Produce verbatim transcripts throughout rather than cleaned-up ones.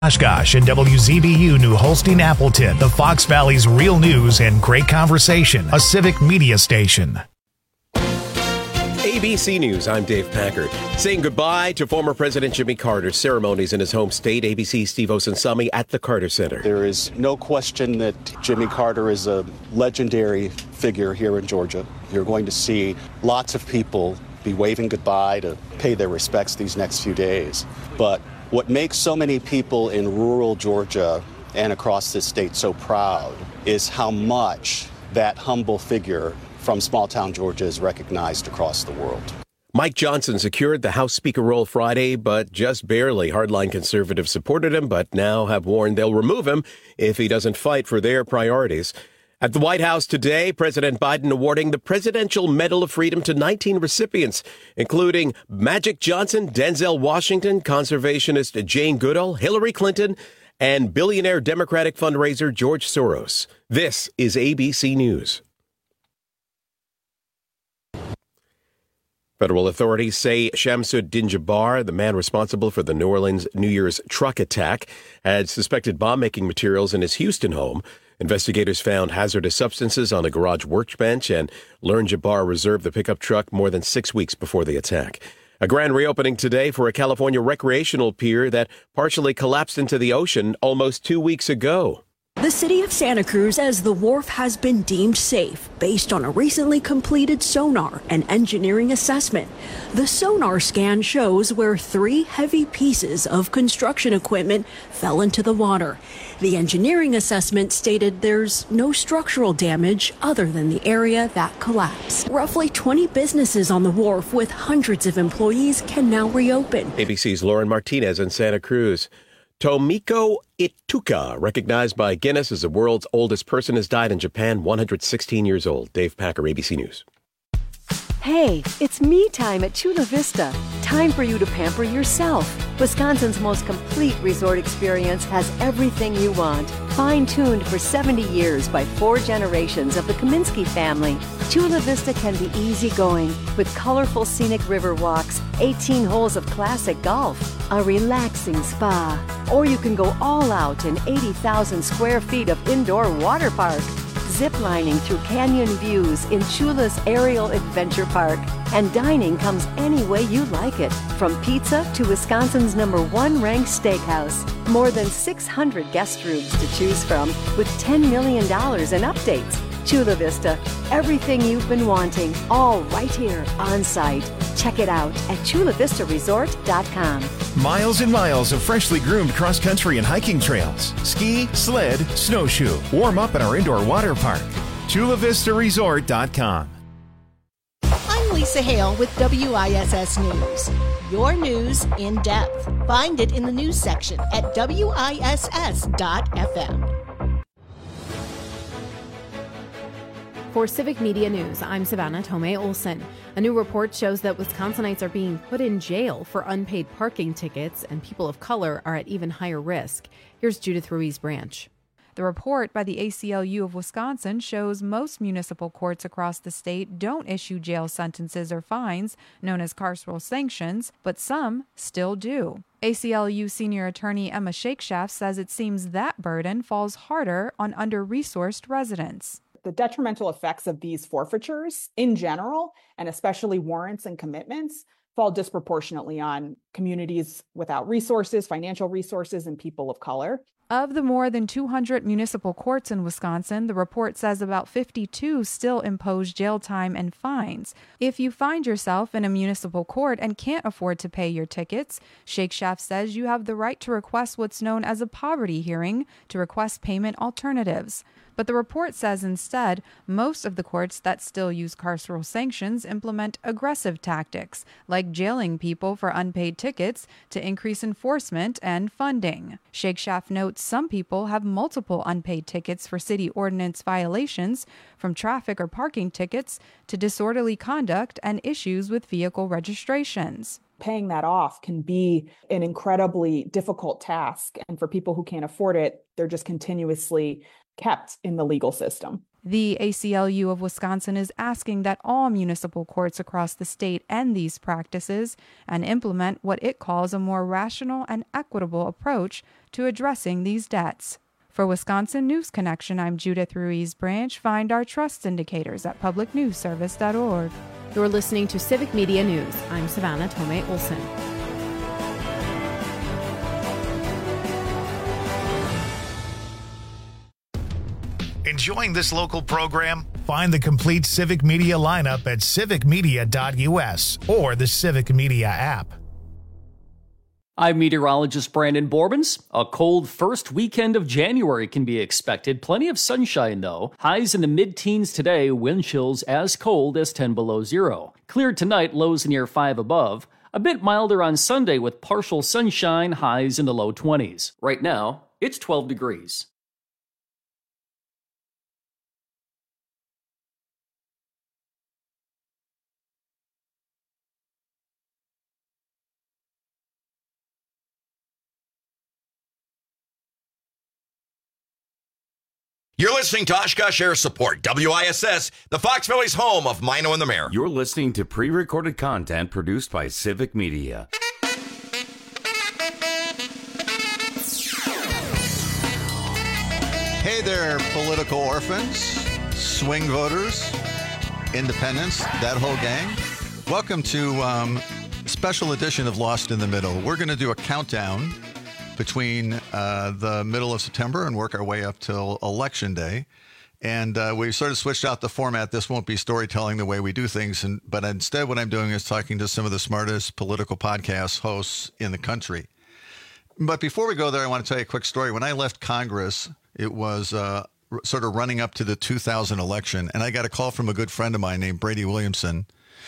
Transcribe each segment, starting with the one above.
Oshkosh and W Z B U New Holstein Appleton, the Fox Valley's real news and great conversation, a civic media station. A B C News, I'm Dave Packard. Saying goodbye to former President Jimmy Carter. Ceremonies in his home state. A B C's Steve Osunsami at the Carter Center. There is no question that Jimmy Carter is a legendary figure here in Georgia. You're going to see lots of people be waving goodbye to pay their respects these next few days. But what makes so many people in rural Georgia and across this state so proud is how much that humble figure from small-town Georgia is recognized across the world. Mike Johnson secured the House Speaker role Friday, but just barely. Hardline conservatives supported him, but now have warned they'll remove him if he doesn't fight for their priorities. At the White House today, President Biden awarding the Presidential Medal of Freedom to nineteen recipients, including Magic Johnson, Denzel Washington, conservationist Jane Goodall, Hillary Clinton, and billionaire Democratic fundraiser George Soros. This is A B C News. Federal authorities say Shamsuddin Jabbar, the man responsible for the New Orleans New Year's truck attack, had suspected bomb-making materials in his Houston home. Investigators found hazardous substances on a garage workbench and learned Jabbar reserved the pickup truck more than six weeks before the attack. A grand reopening today for a California recreational pier that partially collapsed into the ocean almost two weeks ago. The city of Santa Cruz says the wharf has been deemed safe based on a recently completed sonar and engineering assessment. The sonar scan shows where three heavy pieces of construction equipment fell into the water. The engineering assessment stated there's no structural damage other than the area that collapsed. Roughly twenty businesses on the wharf with hundreds of employees can now reopen. A B C's Lauren Martinez in Santa Cruz. Tomiko Ituka, recognized by Guinness as the world's oldest person, has died in Japan, one hundred sixteen years old. Dave Packer, A B C News. Hey, it's me time at Chula Vista. Time for you to pamper yourself. Wisconsin's most complete resort experience has everything you want. Fine-tuned for seventy years by four generations of the Kaminsky family. Chula Vista can be easygoing with colorful scenic river walks, eighteen holes of classic golf, a relaxing spa. Or you can go all out in eighty thousand square feet of indoor water park. Ziplining through canyon views in Chula's Aerial Adventure Park. And dining comes any way you like it, from pizza to Wisconsin's number one ranked steakhouse. More than six hundred guest rooms to choose from with ten million dollars in updates. Chula Vista, everything you've been wanting, all right here on site. Check it out at chula vista resort dot com. Miles and miles of freshly groomed cross-country and hiking trails. Ski, sled, snowshoe. Warm up at our indoor water park. chula vista resort dot com. I'm Lisa Hale with W I S S News. Your news in depth. Find it in the news section at W I S S dot F M. For Civic Media News, I'm Savannah Tomei Olson. A new report shows that Wisconsinites are being put in jail for unpaid parking tickets, and people of color are at even higher risk. Here's Judith Ruiz Branch. The report by the A C L U of Wisconsin shows most municipal courts across the state don't issue jail sentences or fines, known as carceral sanctions, but some still do. A C L U senior attorney Emma Shakeshaft says it seems that burden falls harder on under-resourced residents. The detrimental effects of these forfeitures in general, and especially warrants and commitments, fall disproportionately on communities without resources, financial resources, and people of color. Of the more than two hundred municipal courts in Wisconsin, the report says about fifty-two still impose jail time and fines. If you find yourself in a municipal court and can't afford to pay your tickets, Shakeshaft says you have the right to request what's known as a poverty hearing to request payment alternatives. But the report says instead, most of the courts that still use carceral sanctions implement aggressive tactics, like jailing people for unpaid tickets to increase enforcement and funding. Shakeshaft notes some people have multiple unpaid tickets for city ordinance violations, from traffic or parking tickets to disorderly conduct and issues with vehicle registrations. Paying that off can be an incredibly difficult task. And for people who can't afford it, they're just continuously kept in the legal system. The A C L U of Wisconsin is asking that all municipal courts across the state end these practices and implement what it calls a more rational and equitable approach to addressing these debts. For Wisconsin News Connection, I'm Judith Ruiz Branch. Find our trust indicators at public news service dot org. You're listening to Civic Media News. I'm Savannah Tomei Olson. Enjoying this local program? Find the complete Civic Media lineup at civic media dot u s or the Civic Media app. I'm meteorologist Brandon Borbens. A cold first weekend of January can be expected. Plenty of sunshine, though. Highs in the mid-teens today, wind chills as cold as ten below zero. Clear tonight, lows near five above. A bit milder on Sunday with partial sunshine, highs in the low twenties. Right now, it's twelve degrees. You're listening to Oshkosh Air Support, W I S S, the Fox Valley's home of Mino and the Mayor. You're listening to pre-recorded content produced by Civic Media. Hey there, political orphans, swing voters, independents, that whole gang. Welcome to um, a special edition of Lost in the Middle. We're going to do a countdown between uh, the middle of September and work our way up till Election Day. And uh, we sort of switched out the format. This won't be storytelling the way we do things. And, but instead what I'm doing is talking to some of the smartest political podcast hosts in the country. But before we go there, I want to tell you a quick story. When I left Congress, it was uh, r- sort of running up to the two thousand election. And I got a call from a good friend of mine named Brady Williamson.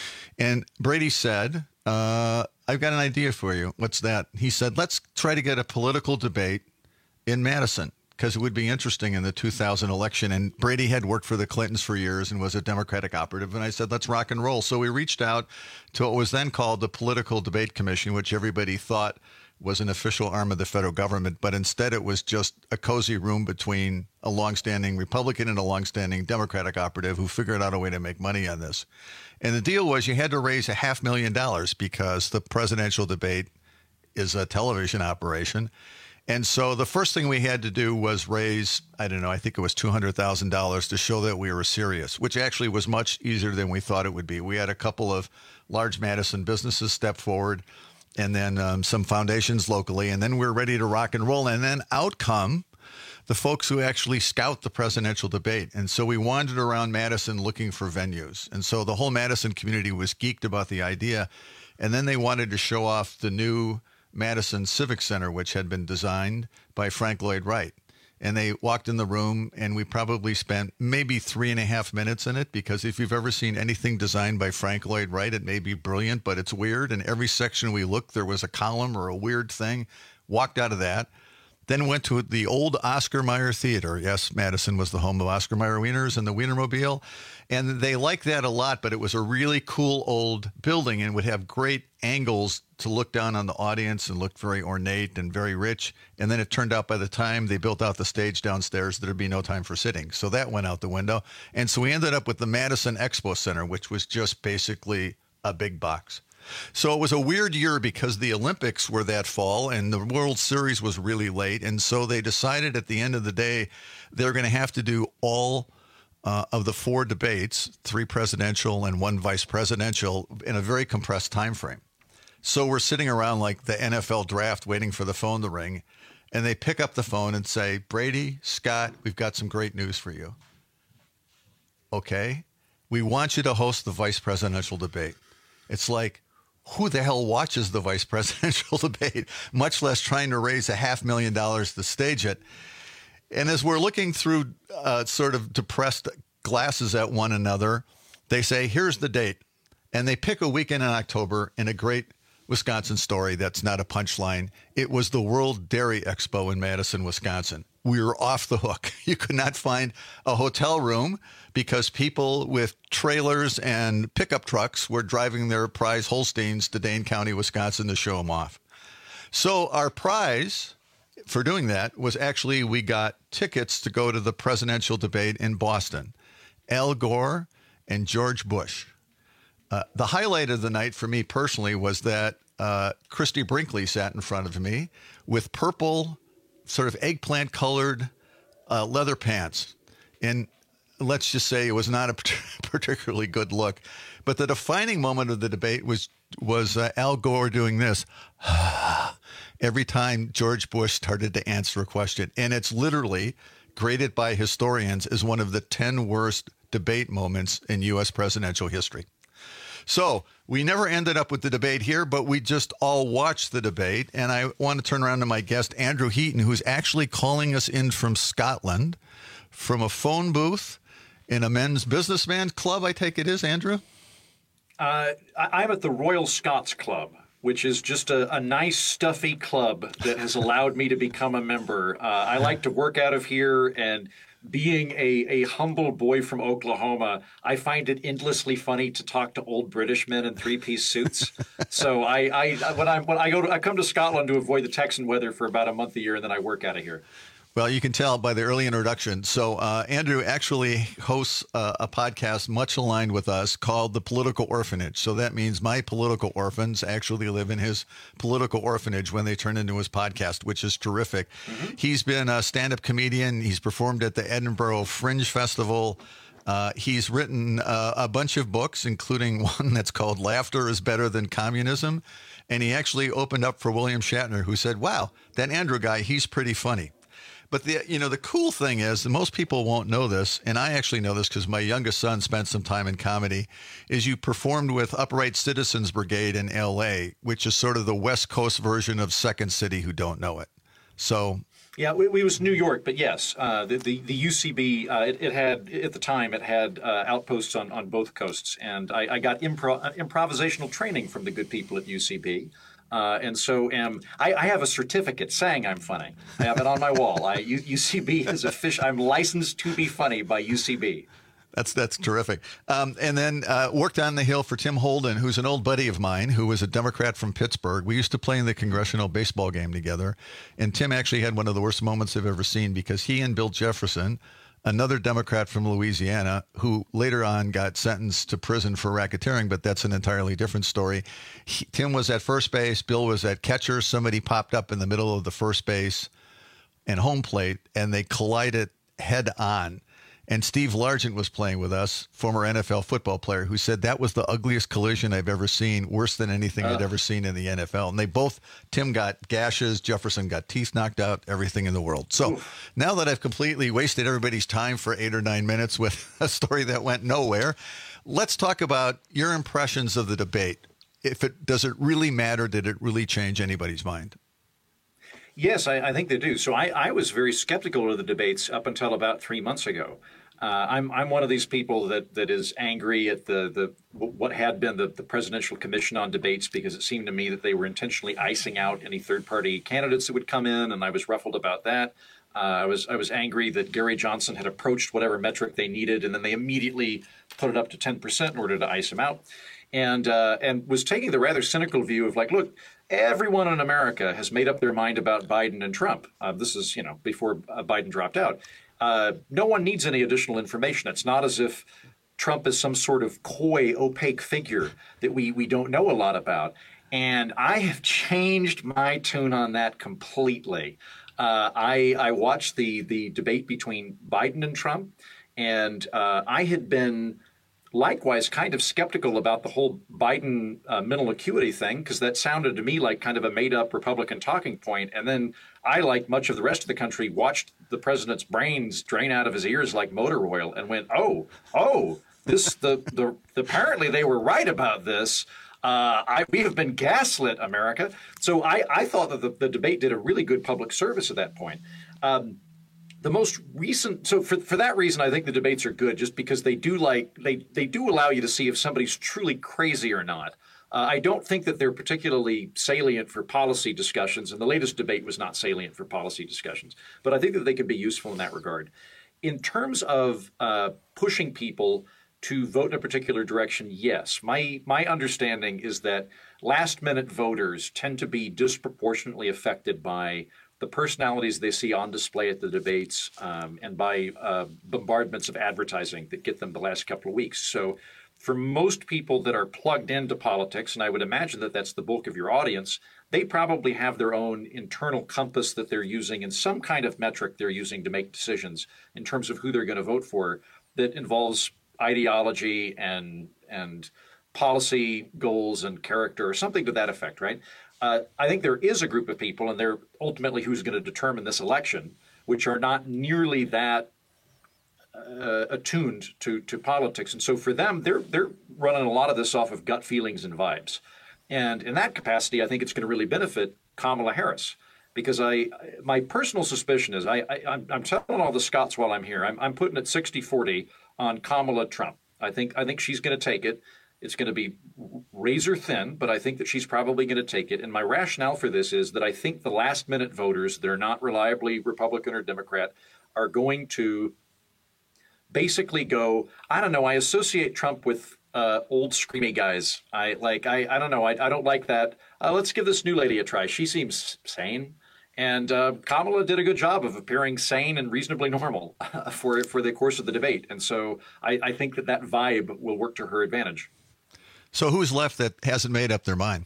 And Brady said, uh, I've got an idea for you. What's that? He said, let's try to get a political debate in Madison because it would be interesting in the two thousand election. And Brady had worked for the Clintons for years and was a Democratic operative. And I said, let's rock and roll. So we reached out to what was then called the Political Debate Commission, which everybody thought was an official arm of the federal government. But instead, it was just a cozy room between a longstanding Republican and a longstanding Democratic operative who figured out a way to make money on this. And the deal was you had to raise a half million dollars because the presidential debate is a television operation. And so the first thing we had to do was raise, I don't know, I think it was two hundred thousand dollars to show that we were serious, which actually was much easier than we thought it would be. We had a couple of large Madison businesses step forward and then um, some foundations locally, and then we were ready to rock and roll. And then out come the folks who actually scout the presidential debate. And so we wandered around Madison looking for venues. And so the whole Madison community was geeked about the idea. And then they wanted to show off the new Madison Civic Center, which had been designed by Frank Lloyd Wright. And they walked in the room, and we probably spent maybe three and a half minutes in it, because if you've ever seen anything designed by Frank Lloyd Wright, it may be brilliant, but it's weird. And every section we looked, there was a column or a weird thing. Walked out of that. Then went to the old Oscar Mayer Theater. Yes, Madison was the home of Oscar Mayer Wieners and the Wienermobile. And they liked that a lot, but it was a really cool old building and would have great angles to look down on the audience and look very ornate and very rich. And then it turned out by the time they built out the stage downstairs, there'd be no time for sitting. So that went out the window. And so we ended up with the Madison Expo Center, which was just basically a big box. So it was a weird year because the Olympics were that fall and the World Series was really late. And so they decided at the end of the day, they're going to have to do all uh, of the four debates, three presidential and one vice presidential, in a very compressed time frame. So we're sitting around like the N F L draft waiting for the phone to ring. And they pick up the phone and say, Brady, Scott, we've got some great news for you. Okay. We want you to host the vice presidential debate. It's like, who the hell watches the vice presidential debate, much less trying to raise a half million dollars to stage it? And as we're looking through uh, sort of depressed glasses at one another, they say, here's the date. And they pick a weekend in October in a great Wisconsin story that's not a punchline. It was the World Dairy Expo in Madison, Wisconsin. We were off the hook. You could not find a hotel room because people with trailers and pickup trucks were driving their prize Holsteins to Dane County, Wisconsin to show them off. So our prize for doing that was actually we got tickets to go to the presidential debate in Boston. Al Gore and George Bush. Uh, the highlight of the night for me personally was that uh, Christy Brinkley sat in front of me with purple sort of eggplant-colored uh, leather pants. And let's just say it was not a particularly good look. But the defining moment of the debate was was uh, Al Gore doing this every time George Bush started to answer a question. And it's literally graded by historians as one of the ten worst debate moments in U S presidential history. So we never ended up with the debate here, but we just all watched the debate. And I want to turn around to my guest, Andrew Heaton, who's actually calling us in from Scotland, from a phone booth in a men's businessman club, I take it is, Andrew? Uh, I'm at the Royal Scots Club, which is just a, a nice, stuffy club that has allowed me to become a member. Uh, I like to work out of here, and being a, a humble boy from Oklahoma, I find it endlessly funny to talk to old British men in three-piece suits. So I, I when I when I go to, I come to Scotland to avoid the Texan weather for about a month a year, and then I work out of here. Well, you can tell by the early introduction. So uh, Andrew actually hosts uh, a podcast much aligned with us called The Political Orphanage. So that means my political orphans actually live in his political orphanage when they turn into his podcast, which is terrific. Mm-hmm. He's been a stand-up comedian. He's performed at the Edinburgh Fringe Festival. Uh, he's written uh, a bunch of books, including one that's called Laughter is Better Than Communism. And he actually opened up for William Shatner, who said, wow, that Andrew guy, he's pretty funny. But the you know the cool thing is that most people won't know this, and I actually know this because my youngest son spent some time in comedy, is you performed with Upright Citizens Brigade in L A, which is sort of the West Coast version of Second City who don't know it. So yeah, we, we was New York, but yes, uh, the, the the U C B uh, it, it had at the time it had uh, outposts on, on both coasts, and I, I got impro- improvisational training from the good people at U C B. Uh, and so am I, I have a certificate saying I'm funny. I have it on my wall. I, U, UCB is official. I'm licensed to be funny by U C B. That's that's terrific. Um, and then uh, worked on the Hill for Tim Holden, who's an old buddy of mine, who was a Democrat from Pittsburgh. We used to play in the congressional baseball game together. And Tim actually had one of the worst moments I've ever seen because he and Bill Jefferson, another Democrat from Louisiana, who later on got sentenced to prison for racketeering, but that's an entirely different story. He, Tim was at first base. Bill was at catcher. Somebody popped up in the middle of the first base and home plate, and they collided head on. And Steve Largent was playing with us, former N F L football player, who said that was the ugliest collision I've ever seen, worse than anything uh. I'd ever seen in the N F L. And they both, Tim got gashes, Jefferson got teeth knocked out, everything in the world. So Oof. Now that I've completely wasted everybody's time for eight or nine minutes with a story that went nowhere, let's talk about your impressions of the debate. If it does it really matter? Did it really change anybody's mind? Yes, I, I think they do. So I, I was very skeptical of the debates up until about three months ago. Uh, I'm I'm one of these people that, that is angry at the, the what had been the, the Presidential Commission on Debates, because it seemed to me that they were intentionally icing out any third-party candidates that would come in, and I was ruffled about that. Uh, I was I was angry that Gary Johnson had approached whatever metric they needed, and then they immediately put it up to ten percent in order to ice him out, and uh, and was taking the rather cynical view of like, look, everyone in America has made up their mind about Biden and Trump. Uh, this is, you know, before uh, Biden dropped out. Uh, no one needs any additional information. It's not as if Trump is some sort of coy, opaque figure that we, we don't know a lot about. And I have changed my tune on that completely. Uh, I, I watched the, the debate between Biden and Trump, and uh, I had been likewise kind of skeptical about the whole Biden uh, mental acuity thing, because that sounded to me like kind of a made-up Republican talking point. And then I, like much of the rest of the country, watched the president's brains drain out of his ears like motor oil and went, oh, oh, this the the apparently they were right about this. Uh, I, we have been gaslit, America. So I, I thought that the, the debate did a really good public service at that point. Um, The most recent, so for for that reason, I think the debates are good, just because they do like they they do allow you to see if somebody's truly crazy or not. Uh, I don't think that they're particularly salient for policy discussions, and the latest debate was not salient for policy discussions. But I think that they could be useful in that regard. In terms of uh, pushing people to vote in a particular direction, yes. My my understanding is that last-minute voters tend to be disproportionately affected by the personalities they see on display at the debates, um, and by uh, bombardments of advertising that get them the last couple of weeks. So for most people that are plugged into politics, and I would imagine that that's the bulk of your audience, they probably have their own internal compass that they're using and some kind of metric they're using to make decisions in terms of who they're going to vote for that involves ideology and and policy goals and character or something to that effect, right? Uh, I think there is a group of people, and they're ultimately who's going to determine this election, which are not nearly that Uh, attuned to to politics, and so for them, they're they're running a lot of this off of gut feelings and vibes, and in that capacity, I think it's going to really benefit Kamala Harris, because I my personal suspicion is I, I I'm, I'm telling all the Scots while I'm here, I'm I'm putting it sixty forty on Kamala Trump. I think I think she's going to take it. It's going to be razor thin, but I think that she's probably going to take it. And my rationale for this is that I think the last minute voters that are not reliably Republican or Democrat are going to basically go, I don't know, I associate Trump with uh, old screamy guys. I like, I, I don't know, I, I don't like that. Uh, let's give this new lady a try. She seems sane. And uh, Kamala did a good job of appearing sane and reasonably normal for for the course of the debate. And so I, I think that that vibe will work to her advantage. So who's left that hasn't made up their mind?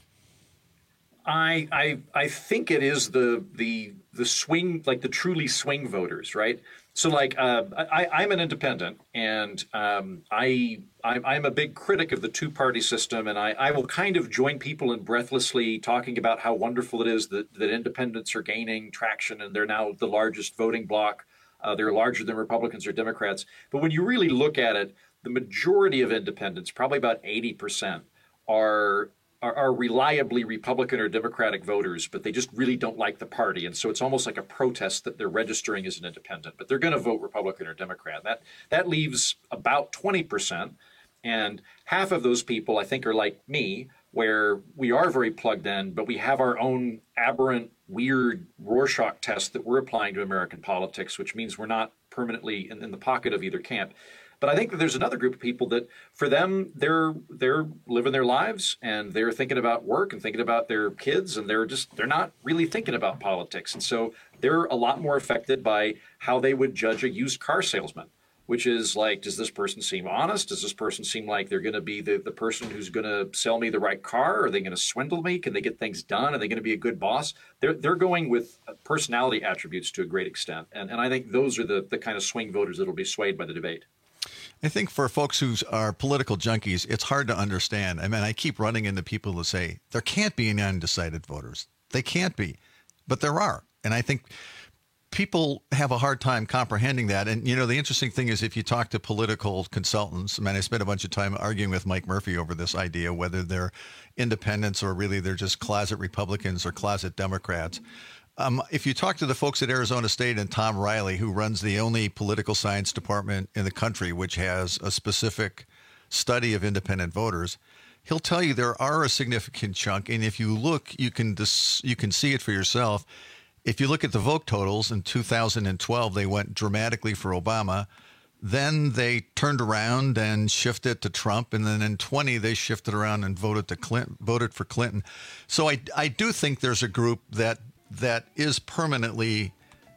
I I I think it is the the the swing, like the truly swing voters, right? So like uh, I, I'm an independent, and um, I I'm, I'm a big critic of the two-party system, and I, I will kind of join people in breathlessly talking about how wonderful it is that, that independents are gaining traction, and they're now the largest voting bloc. Uh, they're larger than Republicans or Democrats. But when you really look at it, the majority of independents, probably about eighty percent, are Are, are reliably Republican or Democratic voters, but they just really don't like the party. And so it's almost like a protest that they're registering as an independent, but they're going to vote Republican or Democrat. That that leaves about twenty percent. And half of those people, I think, are like me, where we are very plugged in, but we have our own aberrant, weird Rorschach test that we're applying to American politics, which means we're not permanently in, in the pocket of either camp. But I think that there's another group of people that, for them, they're they're living their lives, and they're thinking about work and thinking about their kids, and they're just they're not really thinking about politics. And so they're a lot more affected by how they would judge a used car salesman, which is like, does this person seem honest? Does this person seem like they're going to be the, the person who's going to sell me the right car? Are they going to swindle me? Can they get things done? Are they going to be a good boss? They're they're going with personality attributes to a great extent. And and I think those are the the kind of swing voters that will be swayed by the debate. I think for folks who are political junkies, it's hard to understand. I mean, I keep running into people who say there can't be any undecided voters. They can't be, but there are. And I think people have a hard time comprehending that. And, you know, the interesting thing is if you talk to political consultants, I mean, I spent a bunch of time arguing with Mike Murphy over this idea, whether they're independents or really they're just closet Republicans or closet Democrats. Um, if you talk to the folks at Arizona State and Tom Riley, who runs the only political science department in the country which has a specific study of independent voters, he'll tell you there are a significant chunk. And if you look, you can dis- you can see it for yourself. If you look at the vote totals in two thousand twelve, they went dramatically for Obama. Then they turned around and shifted to Trump. And then in twenty, they shifted around and voted to Clinton, voted for Clinton. So I, I do think there's a group that that is permanently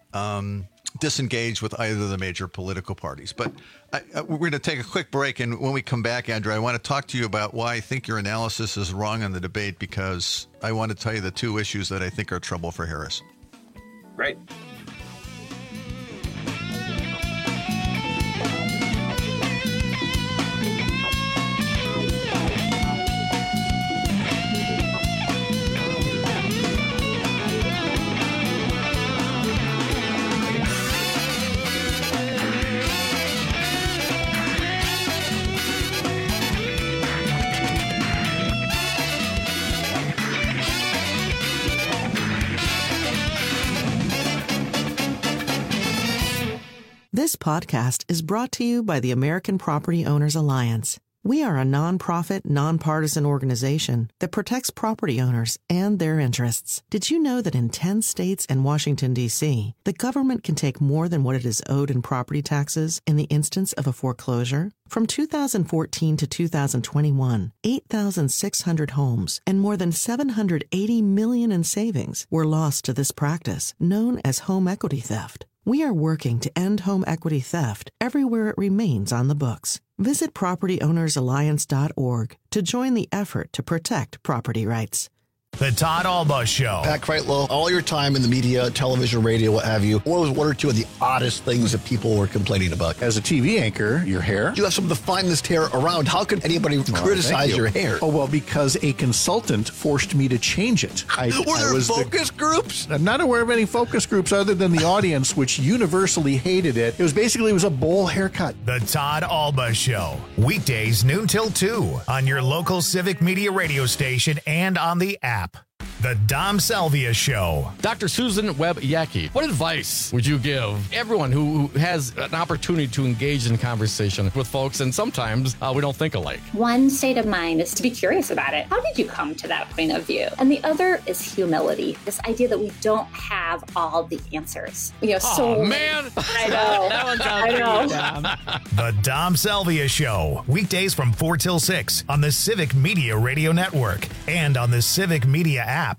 um, disengaged with either of the major political parties. But I, I, we're going to take a quick break. And when we come back, Andrew, I want to talk to you about why I think your analysis is wrong on the debate, because I want to tell you the two issues that I think are trouble for Harris. Right. This podcast is brought to you by the American Property Owners Alliance. We are a nonprofit, nonpartisan organization that protects property owners and their interests. Did you know that in ten states and Washington, D C, the government can take more than what it is owed in property taxes in the instance of a foreclosure? From two thousand fourteen to two thousand twenty-one, eight thousand six hundred homes and more than seven hundred eighty million dollars in savings were lost to this practice, known as home equity theft. We are working to end home equity theft everywhere it remains on the books. Visit property owners alliance dot org to join the effort to protect property rights. The Todd Alba Show. Pat Kreitlow, all your time in the media, television, radio, what have you, what was one or two of the oddest things that people were complaining about? As a T V anchor, your hair. You have some of the finest hair around. How could anybody oh, criticize you. your hair? Oh, well, because a consultant forced me to change it. I, were there I was focus the, groups? I'm not aware of any focus groups other than the audience, which universally hated it. It was basically, it was a bowl haircut. The Todd Alba Show. Weekdays noon till two on your local Civic Media radio station and on the app. The Dom Salvia Show. Doctor Susan Webb-Yackey, what advice would you give everyone who has an opportunity to engage in conversation with folks, and sometimes uh, we don't think alike? One state of mind is to be curious about it. How did you come to that point of view? And the other is humility. This idea that we don't have all the answers. You know, oh, so man. I know. That one's out I know. Dom. The Dom Salvia Show. Weekdays from four till six on the Civic Media Radio Network and on the Civic Media app.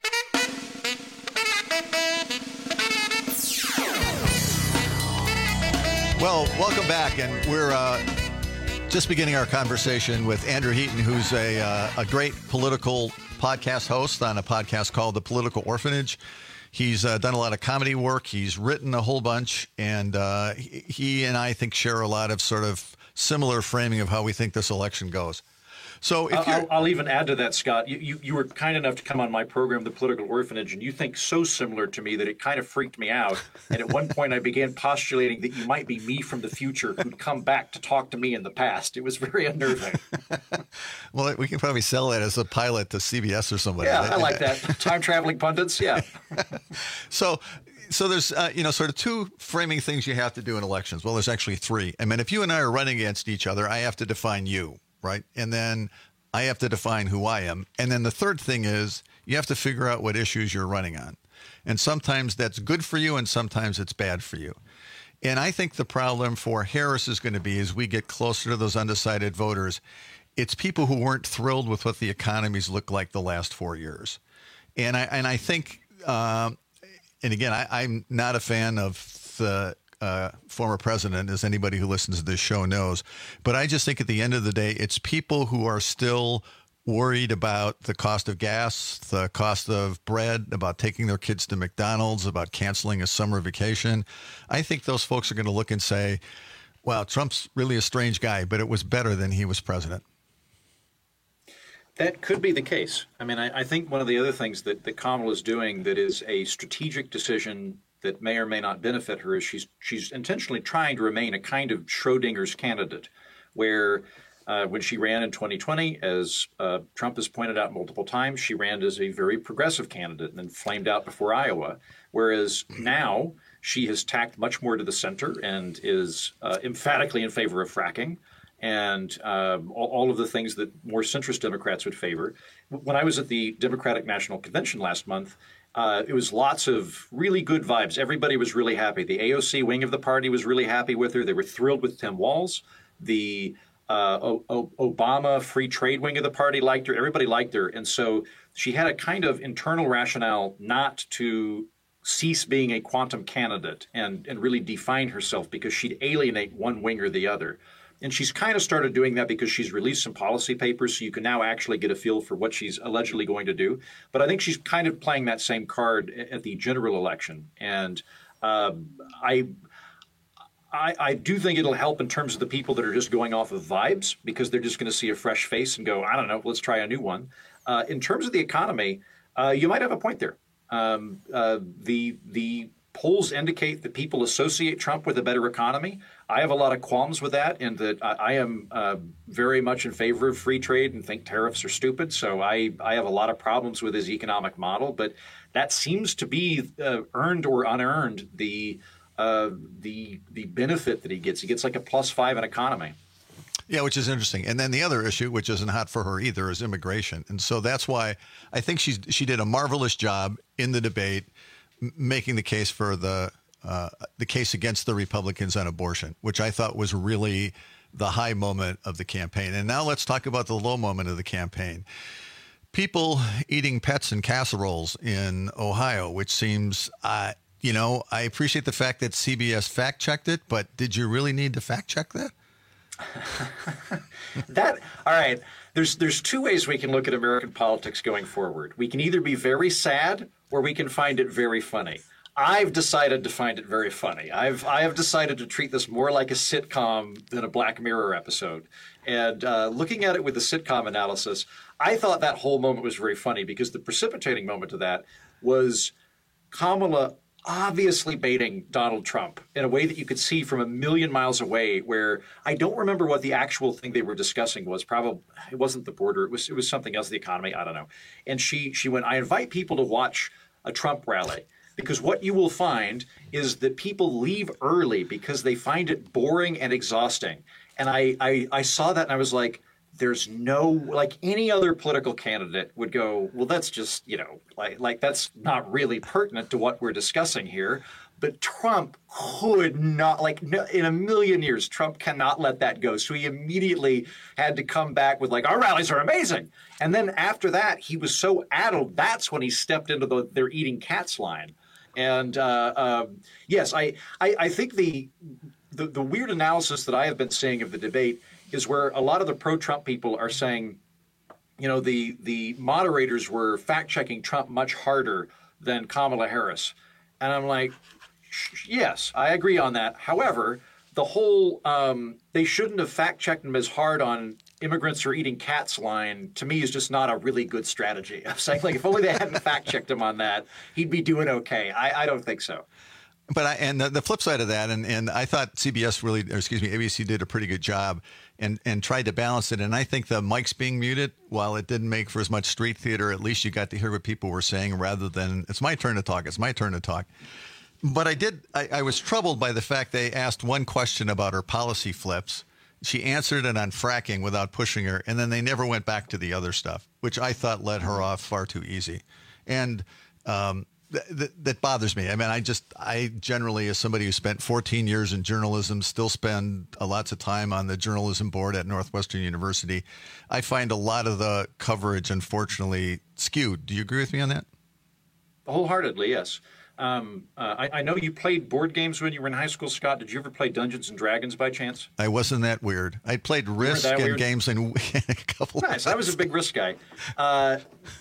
Well, welcome back, and we're uh, just beginning our conversation with Andrew Heaton, who's a uh, a great political podcast host on a podcast called The Political Orphanage. He's uh, done a lot of comedy work. He's written a whole bunch, and uh, he, he and I think share a lot of sort of similar framing of how we think this election goes. So if I'll, I'll even add to that, Scott. You, you you were kind enough to come on my program, The Political Orphanage, and you think so similar to me that it kind of freaked me out. And at one point, I began postulating that you might be me from the future who'd come back to talk to me in the past. It was very unnerving. Well, we can probably sell that as a pilot to C B S or somebody. Yeah, I like that. Time-traveling pundits, yeah. So... So there's, uh, you know, sort of two framing things you have to do in elections. Well, there's actually three. I mean, if you and I are running against each other, I have to define you, right? And then I have to define who I am. And then the third thing is you have to figure out what issues you're running on. And sometimes that's good for you and sometimes it's bad for you. And I think the problem for Harris is going to be as we get closer to those undecided voters, it's people who weren't thrilled with what the economies look like the last four years. And I, and I think... Um, And again, I, I'm not a fan of the uh, former president, as anybody who listens to this show knows. But I just think at the end of the day, it's people who are still worried about the cost of gas, the cost of bread, about taking their kids to McDonald's, about canceling a summer vacation. I think those folks are going to look and say, wow, Trump's really a strange guy, but it was better than he was president. That could be the case. I mean, I, I think one of the other things that, that Kamala is doing that is a strategic decision that may or may not benefit her is she's she's intentionally trying to remain a kind of Schrodinger's candidate, where uh, when she ran in twenty twenty, as uh, Trump has pointed out multiple times, she ran as a very progressive candidate and then flamed out before Iowa, whereas now she has tacked much more to the center and is uh, emphatically in favor of fracking. And uh, all, all of the things that more centrist Democrats would favor. When I was at the Democratic National Convention last month, uh, it was lots of really good vibes. Everybody was really happy. The A O C wing of the party was really happy with her. They were thrilled with Tim Walz. The uh, o- o- Obama free trade wing of the party liked her. Everybody liked her. And so she had a kind of internal rationale not to cease being a quantum candidate and, and really define herself because she'd alienate one wing or the other. And she's kind of started doing that because she's released some policy papers, so you can now actually get a feel for what she's allegedly going to do. But I think she's kind of playing that same card at the general election. And uh, I, I, I do think it'll help in terms of the people that are just going off of vibes because they're just going to see a fresh face and go, I don't know, let's try a new one. Uh, in terms of the economy, uh, you might have a point there. Um, uh, the the polls indicate that people associate Trump with a better economy. I have a lot of qualms with that, in that I, I am uh, very much in favor of free trade and think tariffs are stupid. So I, I have a lot of problems with his economic model. But that seems to be uh, earned or unearned the uh, the the benefit that he gets. He gets like a plus five in economy. Yeah, which is interesting. And then the other issue, which isn't hot for her either, is immigration. And so that's why I think she's she did a marvelous job in the debate making the case for the uh, the case against the Republicans on abortion, which I thought was really the high moment of the campaign. And now let's talk about the low moment of the campaign. People eating pets in casseroles in Ohio, which seems, uh, you know, I appreciate the fact that C B S fact-checked it, but did you really need to fact-check that? that all right. There's there's two ways we can look at American politics going forward. We can either be very sad or we can find it very funny. I've decided to find it very funny. I've I have decided to treat this more like a sitcom than a Black Mirror episode. And uh, looking at it with the sitcom analysis, I thought that whole moment was very funny because the precipitating moment of that was Kamala obviously baiting Donald Trump in a way that you could see from a million miles away, where I don't remember what the actual thing they were discussing was. Probably it wasn't the border. It was it was something else, the economy. I don't know. And she she went, I invite people to watch a Trump rally because what you will find is that people leave early because they find it boring and exhausting. And I I, I saw that and I was like, there's no, like any other political candidate would go, well, that's just, you know, like, like that's not really pertinent to what we're discussing here. But Trump could not, like no, in a million years, Trump cannot let that go. So he immediately had to come back with like, our rallies are amazing. And then after that, he was so addled. That's when he stepped into the they're eating cats line. And uh, uh, yes, I, I, I think the, the the weird analysis that I have been seeing of the debate is where a lot of the pro-Trump people are saying, you know, the the moderators were fact-checking Trump much harder than Kamala Harris. And I'm like, yes, I agree on that. However, the whole um, they shouldn't have fact-checked him as hard on immigrants are eating cats line, to me, is just not a really good strategy. I'm saying, like, if only they hadn't fact-checked him on that, he'd be doing okay. I, I don't think so. But I, and the, the flip side of that, and, and I thought C B S really, or excuse me, A B C did a pretty good job and, and tried to balance it. And I think the mics being muted, while it didn't make for as much street theater, at least you got to hear what people were saying rather than, it's my turn to talk, it's my turn to talk. But I did, I, I was troubled by the fact they asked one question about her policy flips. She answered it on fracking without pushing her, and then they never went back to the other stuff, which I thought led her off far too easy. And, um, That, that bothers me. I mean, I just, I generally, as somebody who spent fourteen years in journalism, still spend a lots of time on the journalism board at Northwestern University. I find a lot of the coverage, unfortunately, skewed. Do you agree with me on that? Wholeheartedly, yes. Um, uh, I, I know you played board games when you were in high school, Scott. Did you ever play Dungeons and Dragons by chance? I wasn't that weird. I played Risk and weird? games in a couple nice. of I was a big Risk guy. Uh,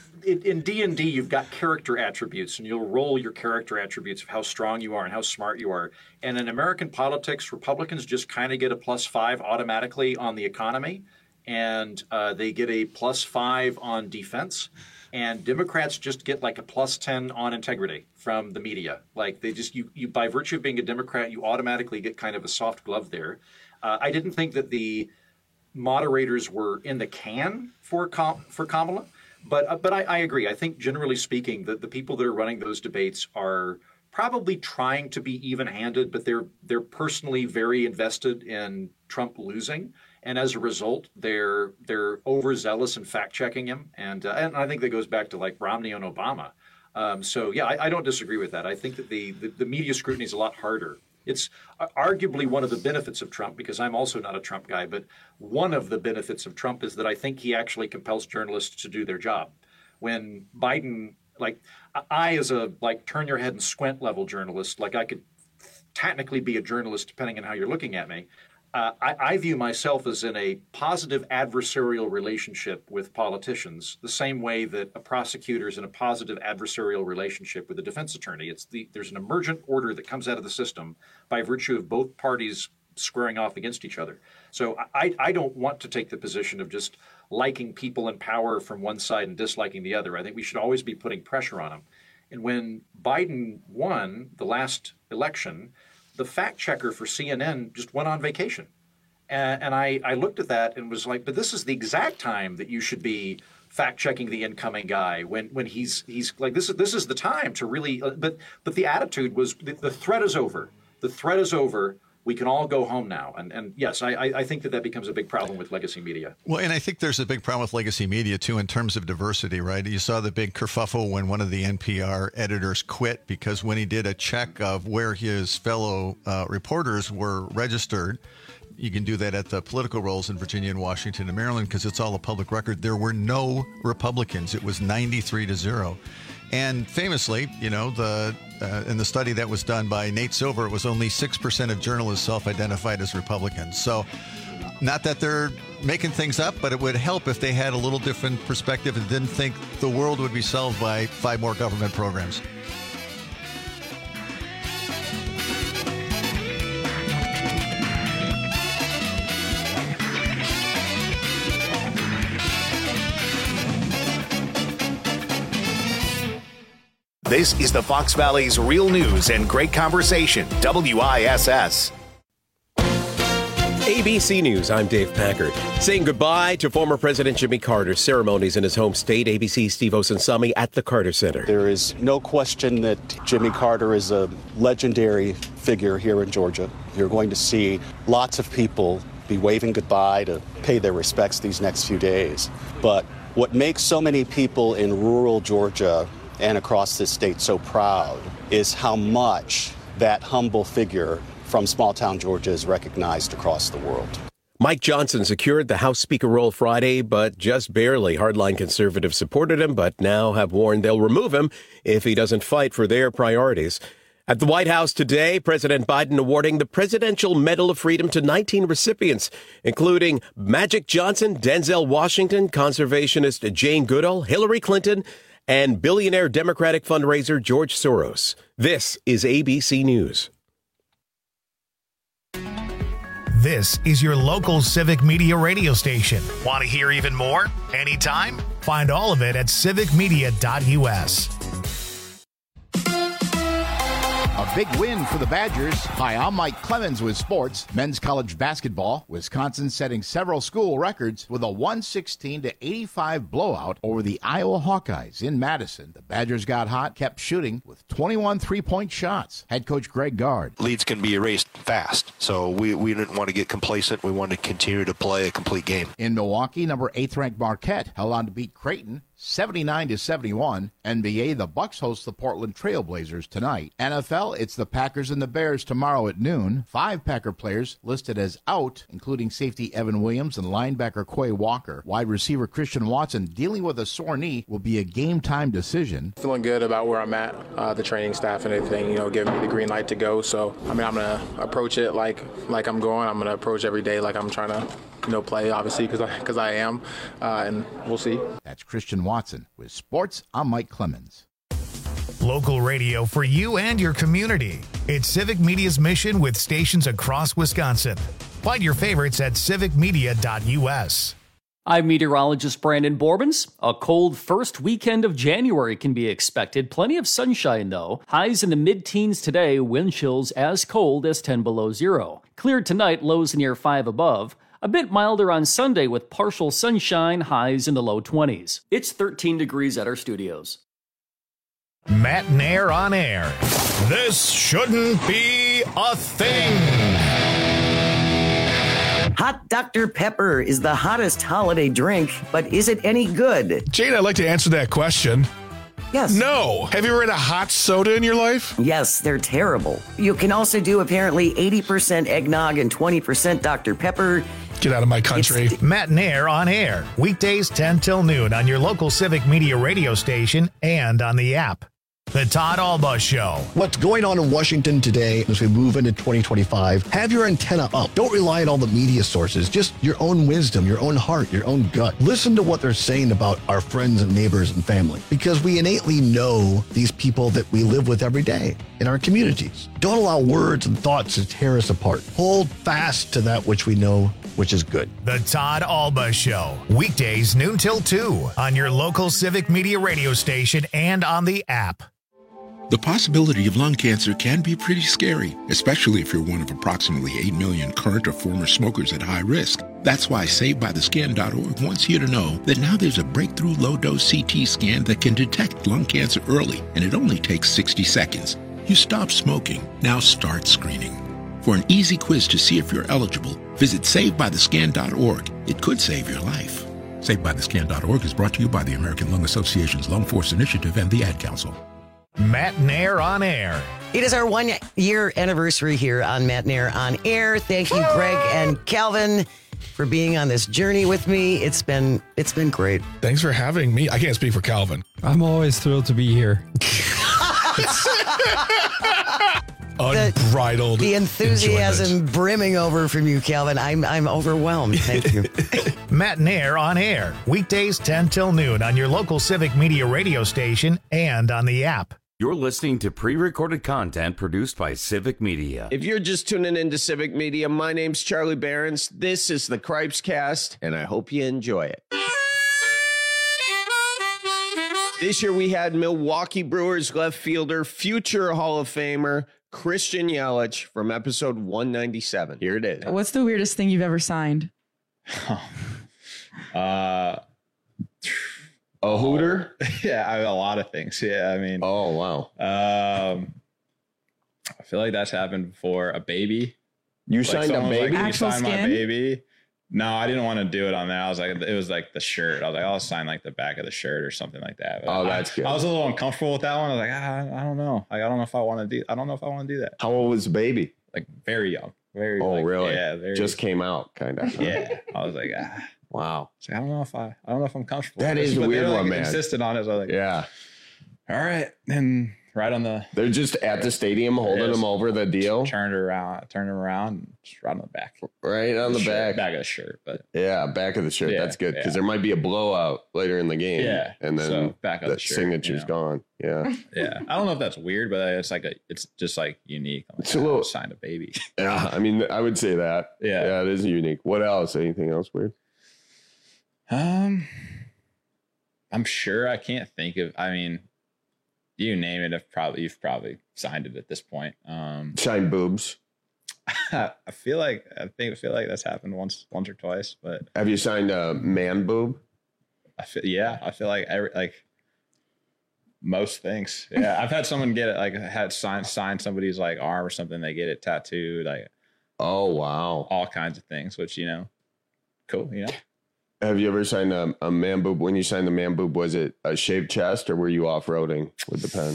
In D and D, you've got character attributes, and you'll roll your character attributes of how strong you are and how smart you are. And in American politics, Republicans just kind of get a plus five automatically on the economy, and uh, they get a plus five on defense. And Democrats just get like a plus ten on integrity from the media. Like they just, you, you by virtue of being a Democrat, you automatically get kind of a soft glove there. Uh, I didn't think that the moderators were in the can for Com- for Kamala. But uh, but I, I agree. I think generally speaking, that the people that are running those debates are probably trying to be even-handed, but they're they're personally very invested in Trump losing, and as a result, they're they're overzealous in fact-checking him. And uh, and I think that goes back to like Romney and Obama. Um, so yeah, I, I don't disagree with that. I think that the, the the media scrutiny is a lot harder. It's arguably one of the benefits of Trump, because I'm also not a Trump guy, but one of the benefits of Trump is that I think he actually compels journalists to do their job. When Biden, like I as a like turn your head and squint level journalist, like I could technically be a journalist depending on how you're looking at me. Uh, I, I view myself as in a positive adversarial relationship with politicians, the same way that a prosecutor is in a positive adversarial relationship with a defense attorney. It's the there's an emergent order that comes out of the system by virtue of both parties squaring off against each other. So I, I don't want to take the position of just liking people in power from one side and disliking the other. I think we should always be putting pressure on them. And when Biden won the last election, the fact checker for C N N just went on vacation. And, and I, I looked at that and was like, but this is the exact time that you should be fact checking the incoming guy when, when he's he's like, this is this is the time to really. Uh, but but the attitude was the, the threat is over. The threat is over. We can all go home now. And and yes, I, I think that that becomes a big problem with legacy media. Well, and I think there's a big problem with legacy media, too, in terms of diversity, right? You saw the big kerfuffle when one of the N P R editors quit because when he did a check of where his fellow uh, reporters were registered, you can do that at the political rolls in Virginia and Washington and Maryland because it's all a public record. There were no Republicans. It was ninety-three to zero. And famously, you know, the uh, in the study that was done by Nate Silver, it was only six percent of journalists self-identified as Republicans. So Not that they're making things up, but it would help if they had a little different perspective and didn't think the world would be solved by five more government programs. This is the Fox Valley's Real News and Great Conversation, W I S S. A B C News, I'm Dave Packard. Saying goodbye to former President Jimmy Carter. Ceremonies in his home state. A B C's Steve Osunsami at the Carter Center. There is no question that Jimmy Carter is a legendary figure here in Georgia. You're going to see lots of people be waving goodbye to pay their respects these next few days. But what makes so many people in rural Georgia and across this state so proud is how much that humble figure from small-town Georgia is recognized across the world. Mike Johnson secured the House Speaker role Friday, but just barely. Hardline conservatives supported him, but now have warned they'll remove him if he doesn't fight for their priorities. At the White House today, President Biden awarding the Presidential Medal of Freedom to nineteen recipients, including Magic Johnson, Denzel Washington, conservationist Jane Goodall, Hillary Clinton, and billionaire Democratic fundraiser George Soros. This is A B C News. This is your local Civic Media radio station. Want to hear even more? Anytime? Find all of it at civic media dot U S. A big win for the Badgers. Hi, I'm Mike Clemens with sports. Men's college basketball. Wisconsin setting several school records with a one sixteen to eighty-five blowout over the Iowa Hawkeyes in Madison. The Badgers got hot, kept shooting with twenty-one three-point shots. Head coach Greg Gard. Leads can be erased fast, so we, we didn't want to get complacent. We wanted to continue to play a complete game. In Milwaukee, number eighth-ranked Marquette held on to beat Creighton seventy-nine to seventy-one. N B A, the Bucks host the Portland Trail Blazers tonight. N F L, it's the Packers and the Bears tomorrow at noon. Five Packer players listed as out, including safety Evan Williams and linebacker Quay Walker. Wide receiver Christian Watson, dealing with a sore knee, will be a game-time decision. Feeling good about where I'm at, uh, the training staff and everything, you know, giving me the green light to go. So, I mean, I'm going to approach it like like I'm going. I'm going to approach every day like I'm trying to, you know, play, obviously, because I, cause I am, uh, and we'll see. That's Christian Watson. With sports, I'm Mike Clemens. Local radio for you and your community. It's Civic Media's mission with stations across Wisconsin. Find your favorites at civic media dot U S. I'm meteorologist Brandon Borbens. A cold first weekend of January can be expected. Plenty of sunshine, though. Highs in the mid-teens today, wind chills as cold as ten below zero. Cleared tonight, lows near five above. A bit milder on Sunday with partial sunshine, highs in the low twenties. It's thirteen degrees at our studios. Matt Nair on air. This shouldn't be a thing. Hot Doctor Pepper is the hottest holiday drink, but is it any good? Jane, I'd like to answer that question. Yes. No. Have you ever had a hot soda in your life? Yes, they're terrible. You can also do apparently eighty percent eggnog and twenty percent Doctor Pepper. Get out of my country. It's Matt Nair on air. Weekdays ten till noon on your local Civic Media radio station and on the app. The Todd Alba Show. What's going on in Washington today as we move into twenty twenty-five? Have your antenna up. Don't rely on all the media sources. Just your own wisdom, your own heart, your own gut. Listen to what they're saying about our friends and neighbors and family, because we innately know these people that we live with every day in our communities. Don't allow words and thoughts to tear us apart. Hold fast to that which we know, which is good. The Todd Alba Show. Weekdays noon till two on your local Civic Media radio station and on the app. The possibility of lung cancer can be pretty scary, especially if you're one of approximately eight million current or former smokers at high risk. That's why Saved By The Scan dot org wants you to know that now there's a breakthrough low-dose C T scan that can detect lung cancer early, and it only takes sixty seconds. You stop smoking, now start screening. For an easy quiz to see if you're eligible, visit Saved By The Scan dot org. It could save your life. Saved By The Scan dot org is brought to you by the American Lung Association's Lung Force Initiative and the Ad Council. Matt Nair on air. It is our one-year anniversary here on Matt Nair on air. Thank you, Greg and Calvin, for being on this journey with me. It's been it's been great. Thanks for having me. I can't speak for Calvin. I'm always thrilled to be here. unbridled The enthusiasm enjoyment. brimming over from you, Calvin. I'm I'm overwhelmed. Thank you. Matt and Air on air, weekdays ten till noon on your local Civic Media radio station and on the app. You're listening to pre-recorded content produced by Civic Media. If you're just tuning into Civic Media, my name's Charlie Behrens. This is the Cripes Cast, and I hope you enjoy it. This year we had Milwaukee Brewers left fielder, future Hall of Famer, Christian Yelich from episode one ninety-seven. Here it is. What's the weirdest thing you've ever signed? uh, a hooter? Yeah, I mean, a lot of things. Yeah, I mean. Oh, wow. Um, I feel like that's happened before. A baby. You like signed a baby? Like, Actual you signed skin? my baby. No, I didn't want to do it on that. I was like, it was like the shirt. I was like, I'll sign like the back of the shirt or something like that. But Oh, I, that's good. I was a little uncomfortable with that one. I was like, ah, I don't know. Like, I don't know if I want to do. I don't know if I want to do that. How old was the baby? Like very young. Very. Oh, like, really? Yeah. Very, Just came out, kind of. Yeah. I was like, ah. Wow. So I don't know if I. I don't know if I'm comfortable. That with is this, a but weird they, like, one, man. Insisted on it. So I was like, Yeah. all right. And right on the. They're just at the stadium holding Yes. him over the deal. Turned around. Turned him around. And just right on the back. Right on the shirt, back. Back of the shirt, but. Yeah, back of the shirt. Yeah, That's good because yeah. there might be a blowout later in the game. Yeah, and then so back of that the shirt, signature's you know. gone. Yeah, Yeah, I don't know if that's weird, but it's like a, it's just like unique. I'm like, It's a ah, little- signed a baby. yeah. I mean, I would say that. Yeah. yeah, it is unique. What else? Anything else weird? Um, I'm sure I can't think of. I mean, you name it. If probably you've probably signed it at this point. Um, Shine boobs. I feel like I think I feel like that's happened once, once or twice. But Have you signed a man boob? I feel yeah, I feel like every like most things. Yeah, I've had someone get it like had signed sign somebody's like arm or something. They get it tattooed. Like Oh wow. all kinds of things, which you know, cool. You know. Have you ever signed a, a man boob? When you signed the man boob, was it a shaved chest or were you off roading with the pen?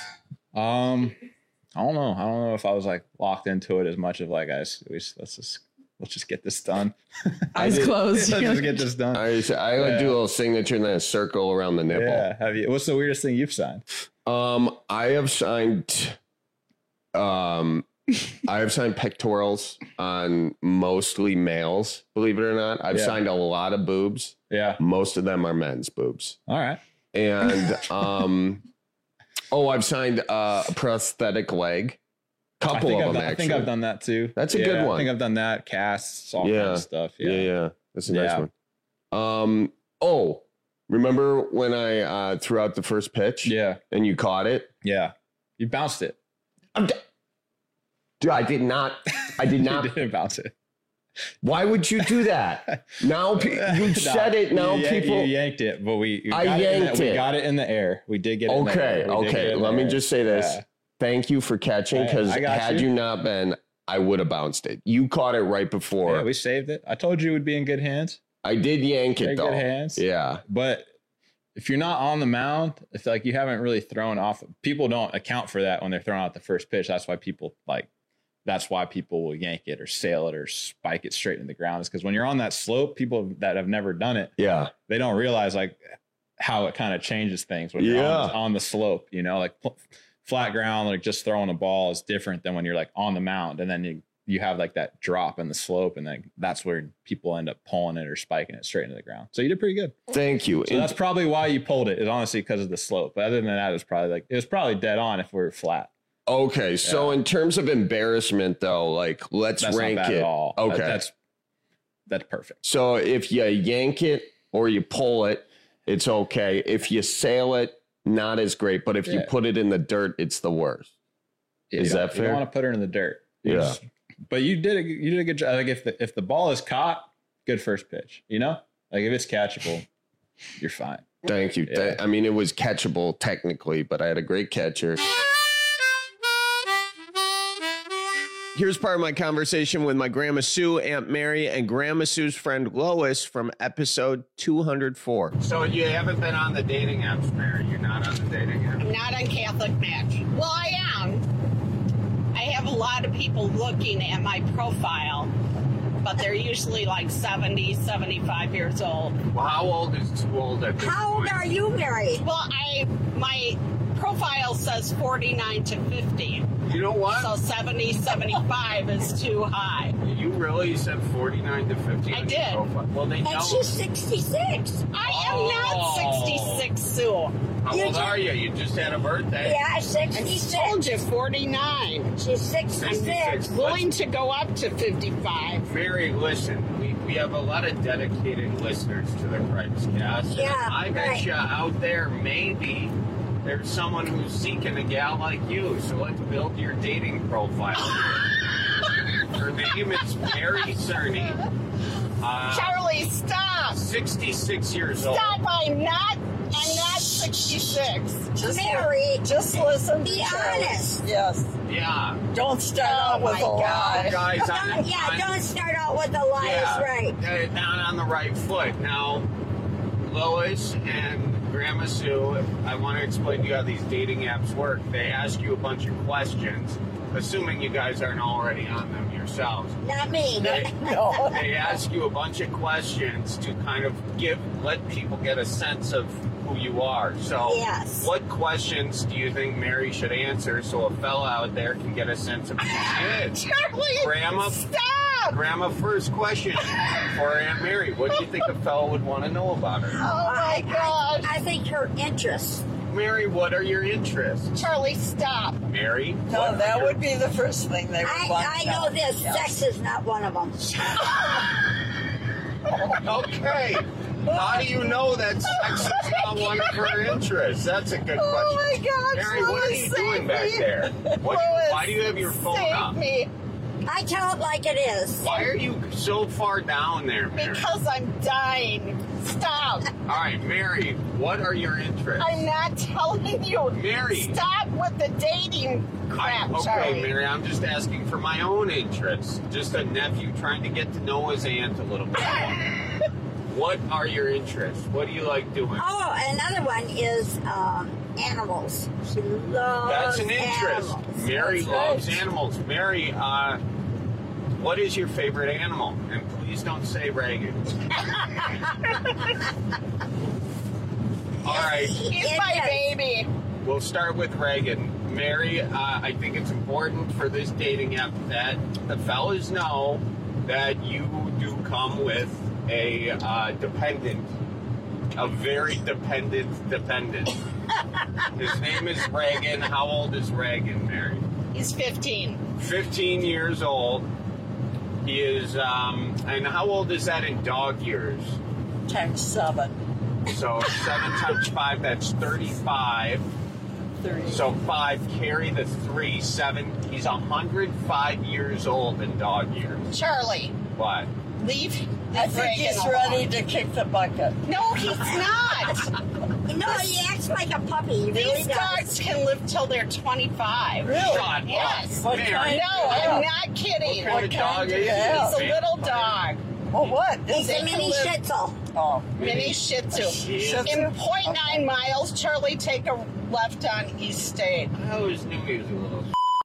Um, I don't know. I don't know if I was like locked into it as much of like, guys, we just, let's just let's just get this done. Eyes closed. Let's just get this done. I used to- I would Yeah. do a little signature and then a circle around the nipple. Yeah. Have you? What's the weirdest thing you've signed? Um, I have signed, um, I have signed pectorals on mostly males. Believe it or not, I've Yeah. signed a lot of boobs. Yeah. Most of them are men's boobs. All right. And um, oh, I've signed uh, a prosthetic leg. I Couple think of I've them done, I actually. think I've done that too. That's a Yeah, good one. I think I've done that. Casts, all yeah. kinds of stuff. yeah, Yeah. yeah, That's a nice Yeah. one. Um, oh, remember when I uh, threw out the first pitch? Yeah. And you caught it? Yeah. You bounced it. I'm d- Dude, I did not. I did not. You didn't bounce it. Why would you do that? Now pe- you No, said it. Now you yank- people. you yanked it, but we. we I got it in the- yanked We it. got it in the air. We did get it. In the Okay, air. We did get okay. it in Let the me air. just say this. Yeah. Thank you for catching, Hey, because I got had you. you not been, I would have bounced it. You caught it right before. Yeah, we saved it. I told you it would be in good hands. I did yank Very it though. good hands. Yeah. But if you're not on the mound, if like you haven't really thrown off, people don't account for that when they're throwing out the first pitch. That's why people like, that's why people will yank it or sail it or spike it straight in the ground. Is because when you're on that slope, people that have never done it, Yeah. they don't realize like how it kind of changes things when you're on, Yeah. the, on the slope, you know, like pl- flat ground, like just throwing a ball is different than when you're like on the mound. And then you, you have like that drop in the slope, and then that's where people end up pulling it or spiking it straight into the ground. So you did pretty good. Thank you. So that's probably why you pulled it, is honestly because of the slope. But other than that, it was probably like, it was probably dead on if we were flat. Okay. So in terms of embarrassment though, like let's That's rank not bad it. at all. Okay. That- that's, that's perfect. So if you yank it or you pull it, it's okay. If you sail it, not as great. But if you Yeah. put it in the dirt, it's the worst. Yeah, Is you don't- that You fair? don't want to put her in the dirt. You Yeah. just- but you did a, you did a good job. Like if the, if the ball is caught, good first pitch, you know, like if it's catchable, you're fine. Thank you. Yeah. Th- I mean, it was catchable technically, but I had a great catcher. Here's part of my conversation with my Grandma Sue, Aunt Mary, and Grandma Sue's friend Lois from episode two hundred four. So you haven't been on the dating apps, Mary? You're not on the dating apps? I'm not on Catholic Match. Well, I am. I have a lot of people looking at my profile, but they're usually like seventy, seventy-five years old. Well, how old is too old at this How old point? are you, Mary? Well, I my profile says forty-nine to fifty. You know what? So seventy, seventy-five is too high. You really said forty-nine to fifty? I did. Profile. Well, they And know. she's sixty-six. I am not sixty-six, Sue. How old are you? You just had a birthday. Yeah, sixty-six. I told you, forty-nine. She's sixty-six. sixty-six. Willing to go up to fifty-five. Mary, listen, we, we have a lot of dedicated listeners to the Craig's Cast. and Yeah, I bet right. you out there, maybe there's someone who's seeking a gal like you. So let's build your dating profile. Her name is Mary Cerny. Uh, Charlie, stop. sixty-six years old. Stop, I'm not, I'm not sixty-six. Just Mary, just listen be to Charlie. honest. Yes. Yeah. Don't start out with a lie. Guys, Don't- I'm- yeah, I'm- don't start out with the lies, Yeah, right? uh, not on the right foot. Now, Lois and Grandma Sue, I want to explain to you how these dating apps work. They ask you a bunch of questions, assuming you guys aren't already on them yourselves. Not me. They, No. they ask you a bunch of questions to kind of give, let people get a sense of who you are. So, Yes. what questions do you think Mary should answer so a fella out there can get a sense of who she is? Charlie, Grandma, stop. Grandma, first question for Aunt Mary. What do you think a fella would want to know about her? Oh my gosh. I think her interests. Mary, what are your interests? Charlie, stop. Mary? No, what that are your- would be the first thing they would I, want I to know this. Yes. Sex is not one of them. Okay. How do you know that sex is not one of her interests? That's a good question. Oh my gosh, Mary, what are Lois, you save doing back me. there? What, Lois, why do you have your phone save up? me. I tell it like it is. Why are you so far down there, Mary? Because I'm dying. Stop. All right, Mary, what are your interests? I'm not telling you. Mary. Stop with the dating crap, I, okay, Charlie. Mary, I'm just asking for my own interests. Just a nephew trying to get to know his aunt a little bit more. What are your interests? What do you like doing? Oh, another one is um, animals. She loves That's an interest. animals. Mary That's loves right. animals. Mary, uh, what is your favorite animal? And please don't say Reagan. All right. He's my baby. We'll start with Reagan. Mary, uh, I think it's important for this dating app that the fellas know that you do come with a uh, dependent, a very dependent dependent. His name is Reagan. How old is Reagan, Mary? He's fifteen. fifteen years old. He is, um, and how old is that in dog years? Times seven. So seven times five, that's thirty-five. thirty. So five, carry the three, seven. He's one hundred five years old in dog years. Charlie, What? leave. I think he's ready to kick the bucket. No, he's not. No, he acts like a puppy. He really These does. dogs can live till they're twenty-five. Really? Shut up. Yes. What Mary. kind? No, I'm not kidding. What kind of dog do is you he? have? He's a little dog. Well, what? He's They a can mini live- Shih Tzu. Oh, Mini Shih Tzu. Shih Tzu? In point nine miles, Charlie, take a left on East State. I always knew he was a little.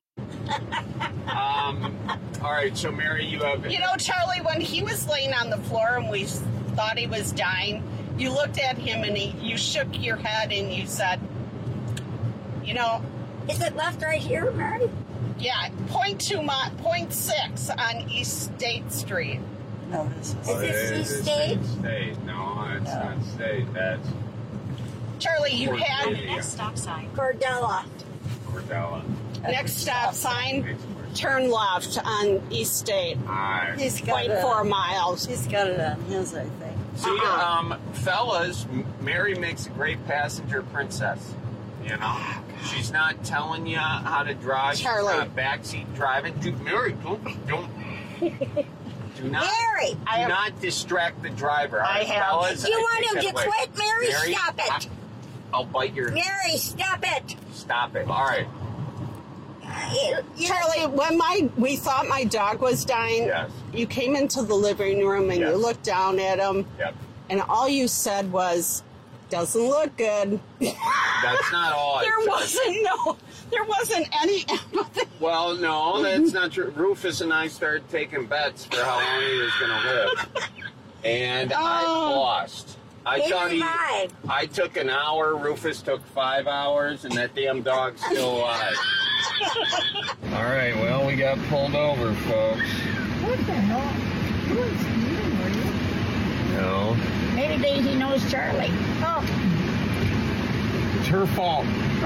um. All right. So Mary, you have. You know, Charlie, when he was laying on the floor and we thought he was dying, you looked at him and he, you shook your head and you said, you know, Is it left right here, Mary? yeah, point two, mi- point six on East State Street. no, this is. Is this East State? State. No, it's not state. That's Charlie, you had Cordelia. stop sign. Cordella. Cordella. Next stop sign, turn left on East State. Alright. He's got Point it. four miles. He's got it on his, I think. See, um, fellas, M- Mary makes a great passenger princess. You know, she's not telling you how to drive. Charlie. She's not backseat driving. Dude, Mary, don't, don't. Do not, Mary! do not distract the driver. I Alright, have. fellas, You I want take him that to away. quit, Mary? Stop it. I, I'll bite your. Mary, stop it. Stop it. All right. You- you- Charlie, when my we thought my dog was dying, Yes. you came into the living room and Yes. you looked down at him, Yep. and all you said was, "Doesn't look good." That's not all I There said. wasn't no, there wasn't any empathy. Well, no, that's not true. Rufus and I started taking bets for how long he was going to live. And I Oh. lost. I thought he. eighty-five. I took an hour. Rufus took five hours, and that damn dog's still alive. All right. Well, we got pulled over, folks. What the hell? You weren't speeding, were you? No. Maybe they, he knows Charlie. Oh. It's her fault.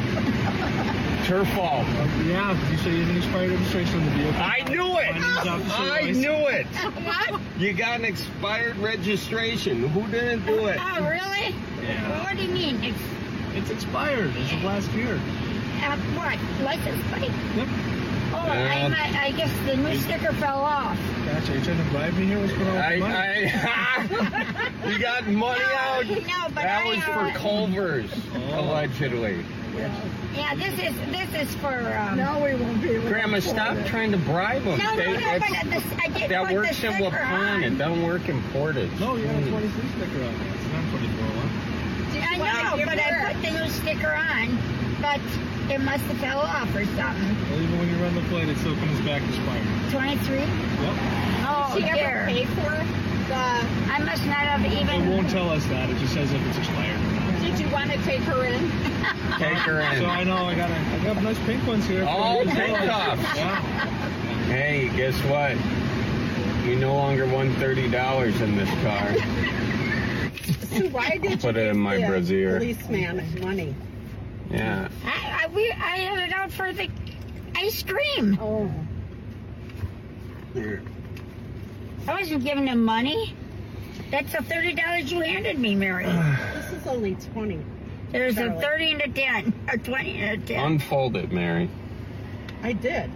It's her fault. Yeah, did you say you have an expired registration on the vehicle? I knew it! I knew it! What? You got an expired registration. Who didn't do it? Oh, really? Yeah. Well, what do you mean? It's, It's expired. It's of last year. uh, what? License plate? Yep. Oh, I, I, I guess the new sticker fell off. Gosh, are you trying to bribe me here? What's going on with I, the money? I, you got money out? No, but That I, was uh, for Culver's, allegedly. Yeah, this is this is for. Um, No, we won't be able to Grandma, afford stop it. trying to bribe them. No, no, They- no, that's- but this, I did that put the works in sticker Waupun. on. It doesn't work in Portage. No, you got a twenty-three sticker on it. It's not twenty-four one. I know, but I put the new sticker on, but it must have fell off or something. Well, even when you run the plate, it still comes back expired. twenty-three? Yep. Oh, Did she dear. ever pay for the... I must not have It even. won't tell us that. It just says if it's expired. Did you want to take her in? Take her in. So I know I got a, I got nice pink ones here. Oh, As pink well. cups. Yeah. Hey, guess what? We no longer won thirty dollars in this car. So why did you Put it in give my the brassiere. policeman money? Yeah. I, I, we, I had it out for the ice cream. Oh. There. I wasn't giving him money. That's the thirty dollars you handed me, Mary. This is only twenty. There's a Charlie. thirty and a ten, or twenty and a ten. Unfold it, Mary. I did.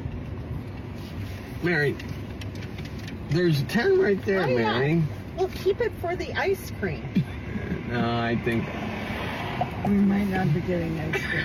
Mary. There's a ten right there, Why not? Mary. Well, keep it for the ice cream. No, I think. We might not be getting ice cream.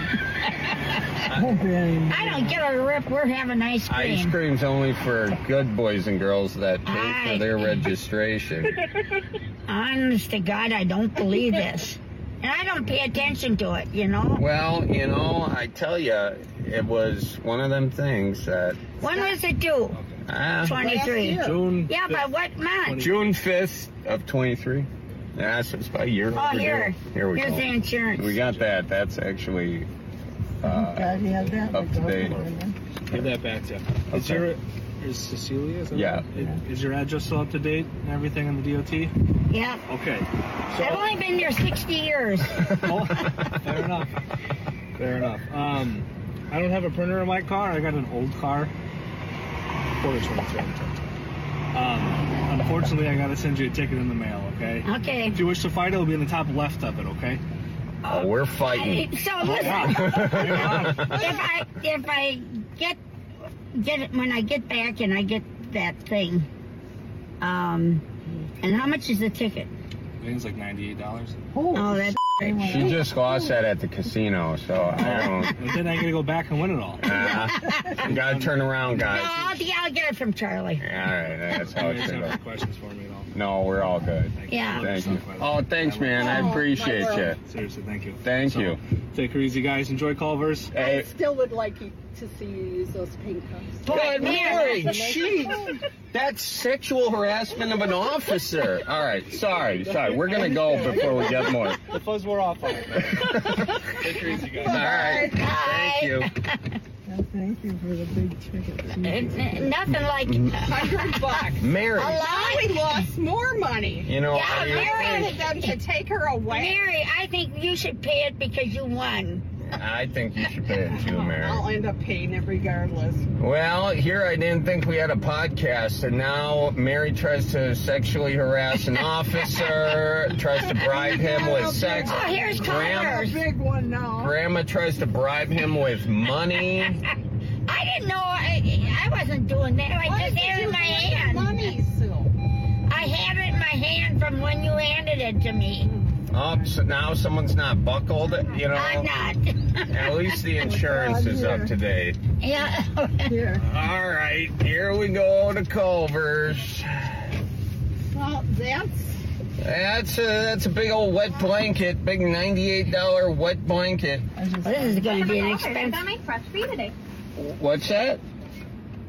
I don't get a rip. We're having ice cream. Ice cream's only for good boys and girls that pay I- for their registration. Honest to God, I don't believe this. And I don't pay attention to it, you know? Well, you know, I tell you, it was one of them things that. When was it due? Uh, twenty-three. June. Yeah, but what month? June fifth of twenty-three. Yeah, so it's about a year. Oh, overdue. here. Here we Here's go. the insurance. We got that. That's actually uh, God, he had that. up to date. Give that back to you. Is Okay. your is Cecilia? Is that Yeah. right? Is your address still up to date and everything in the D O T? Yeah. Okay. I've only been there sixty years. Oh, fair enough. Fair enough. Um, I don't have a printer in my car. I got an old car. Quarter twenty-three. Um, unfortunately, I got to send you a ticket in the mail. Okay. Okay. If you wish to fight, it'll be in the top left of it. Okay. Oh, we're fighting. So listen, if I if I get get it when I get back and I get that thing, um, and how much is the ticket? I think it's like ninety-eight dollars. Oh, that's She just lost that at the casino, so I don't. And then I got to go back and win it all. Uh, you gotta turn around, No, guys. I'll, yeah, I'll get it from Charlie. All right, that's how You it guys should have go. any questions for me at all? No, we're all good. Yeah. Thank you. Oh, thanks, man. I appreciate you. Seriously, thank you. Thank So, you. Take her easy, guys. Enjoy Culver's. I still would like you to see you use those pink cups. But Mary, she, that's sexual harassment of an officer. All right, sorry, sorry. We're gonna go before we get more. The fuzz wore off on it. Take her easy, guys. All right, thank you. Thank you for the big ticket. It's nothing like Hundred bucks. Mary. Now we lost more money. You know, Yeah, I- Mary. I wanted them to take her away. Mary, I think you should pay it because you won. I think you should pay it too, Mary. I'll end up paying it regardless. Well, here I didn't think we had a podcast, and now Mary tries to sexually harass an officer, tries to bribe him with sex. Oh, here's Grandma, Culver's. Big one now. Grandma tries to bribe him with money. I didn't know. I, I wasn't doing that. I Why just did had it you in my give hand. money, Sue? I had it in my hand from when you handed it to me. Oh, so now someone's not buckled, you know? I'm not. At least the insurance is up to date. Yeah. Here. All right, here we go to Culver's. Well, that's That's a, that's a big old wet blanket, big ninety-eight dollar wet blanket. This is going to be an expense. What's that?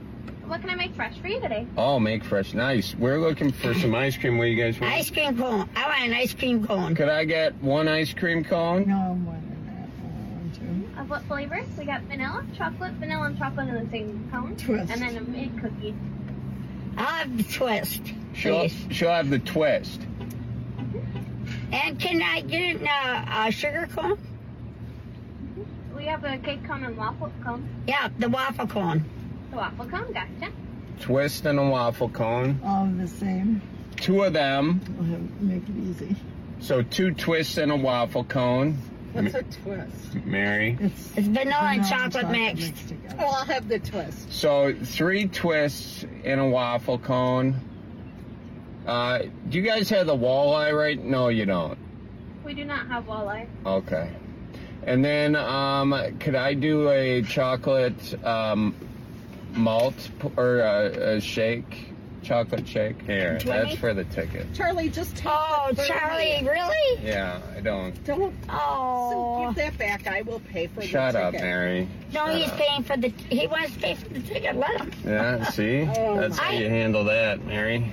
What can I make fresh for you today? Oh, make fresh. Nice. We're looking for some ice cream. What do you guys want? Ice cream cone. I want an ice cream cone. Could I get one ice cream cone? No, more than that. I want two. Of what flavors? We got vanilla, chocolate, vanilla, and chocolate in the same cone. Twist. And then a mid cookie. I'll have the twist, She'll, please. she'll have the twist. And can I get a uh, sugar cone? We have a cake cone and waffle cone. Yeah, the waffle cone. The waffle cone, gotcha. Twist and a waffle cone. All the same. Two of them. I'll have, make it easy. So two twists and a waffle cone. What's a twist? Mary. It's, it's vanilla and chocolate mixed. Oh, I'll have the twist. So three twists in a waffle cone. Uh, do you guys have the walleye right? No, you don't. We do not have walleye. Okay. And then, um, could I do a chocolate um, malt p- or a, a shake? Chocolate shake? Here, twenty? that's for the ticket. Charlie, just take Oh, it for Charlie, me. really? Yeah, I don't. Don't. Oh. Give that back. I will pay for Shut the up, ticket. Mary. No, Shut he's up. paying for the. He wants to pay for the ticket. Let him. Yeah, see? Oh, That's how I- you handle that, Mary.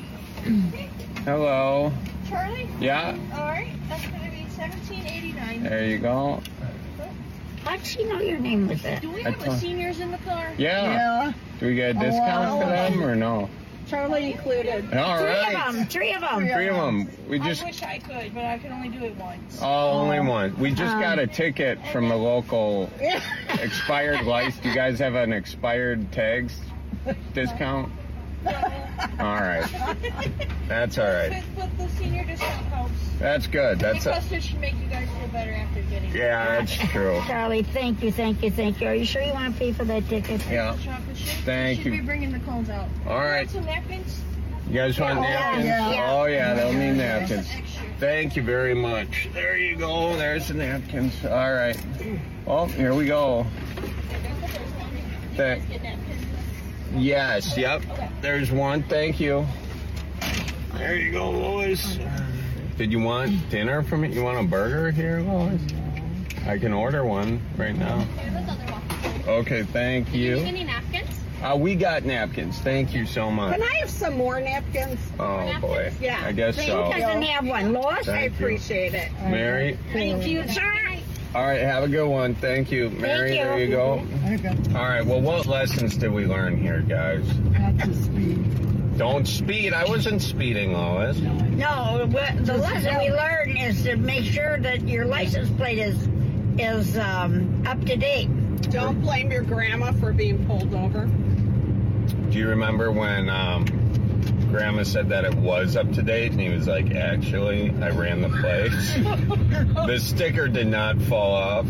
Hello. Charlie? Yeah, All right, that's going to be seventeen eighty-nine. there you go. How'd she know your name was that? Do we I have told- the seniors in the car? Yeah. Yeah. Do we get a discount wow. for them or no? Charlie included. All Three right. of them. Three of them. Three of them. We just. I wish I could, but I can only do it once. Oh, only one. We just Um, got a ticket from the local expired license. Do you guys have an expired tags discount? All right. That's all right. But the senior discount helps. That's good. That's a, Plus, it should make you guys feel better after getting it. yeah, that's true. Charlie, thank you, thank you, thank you. Are you sure you want to pay for that ticket? Yeah. Chocolate shake. Thank Should be you. bringing the cones out. All right. Want some napkins? You guys want Yeah, napkins? yeah. Oh yeah, they'll need napkins. Extra. Thank you very much. There you go. There's the napkins. All right. Oh, here we go. Thank. Yes. Yep. There's one. Thank you. There you go, Lois. Did you want dinner from me? You want a burger here, Lois? I can order one right now. Okay. Thank you. Any napkins? Uh, we got napkins. Thank you so much. Can I have some more napkins? Oh boy. Yeah. I guess Who so. doesn't have one? Lois? Thank I you. appreciate it. Mary. Thank you, sir. All right, have a good one. Thank you. Mary, you. there you go. Okay. All right, well, what lessons did we learn here, guys? Not to speed. Don't speed. I wasn't speeding, Lois. No, what- the lesson we learn is to make sure that your license plate is is um, up to date. Don't blame your grandma for being pulled over. Do you remember when um, Grandma said that it was up to date, and he was like, actually, I ran the plates. The sticker did not fall off.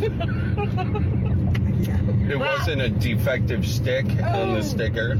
It wasn't a defective stick on the sticker.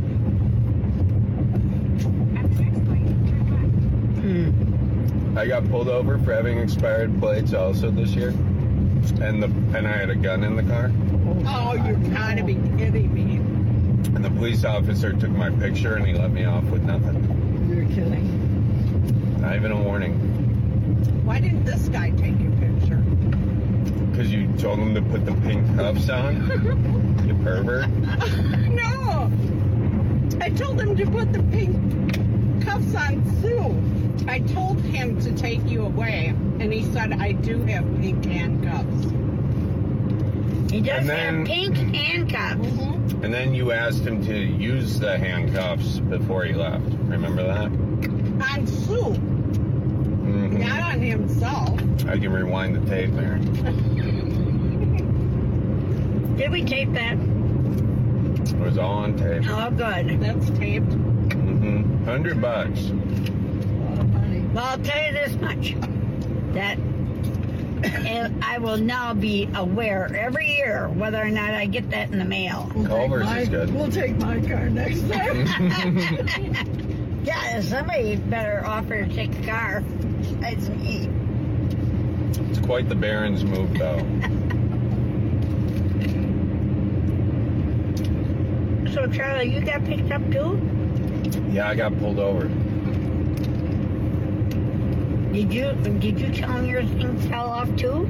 I got pulled over for having expired plates also this year, and the and I had a gun in the car. Oh, you gotta be kidding me. And the police officer took my picture and he let me off with nothing. You're kidding. Not even a warning. Why didn't this guy take your picture? Because you told him to put the pink cuffs on? You pervert. No! I told him to put the pink cuffs on Sue. I told him to take you away, and he said, I do have pink handcuffs. He does And then- have pink handcuffs. Mm-hmm. And then you asked him to use the handcuffs before he left. Remember that? On Sue, Mm-hmm. not on himself. I can rewind the tape there. Did we tape that? It was all on tape. Oh, good. That's taped. Mm-hmm. Hundred bucks. Well, I'll tell you this much. That and I will now be aware every year whether or not I get that in the mail. Culver's is good. We'll take my car next time. Yeah, somebody better offer to take the car. Besides me. It's quite the Barron's move, though. So, Charlie, you got picked up too? Yeah, I got pulled over. Did you did you tell him your thing fell off too?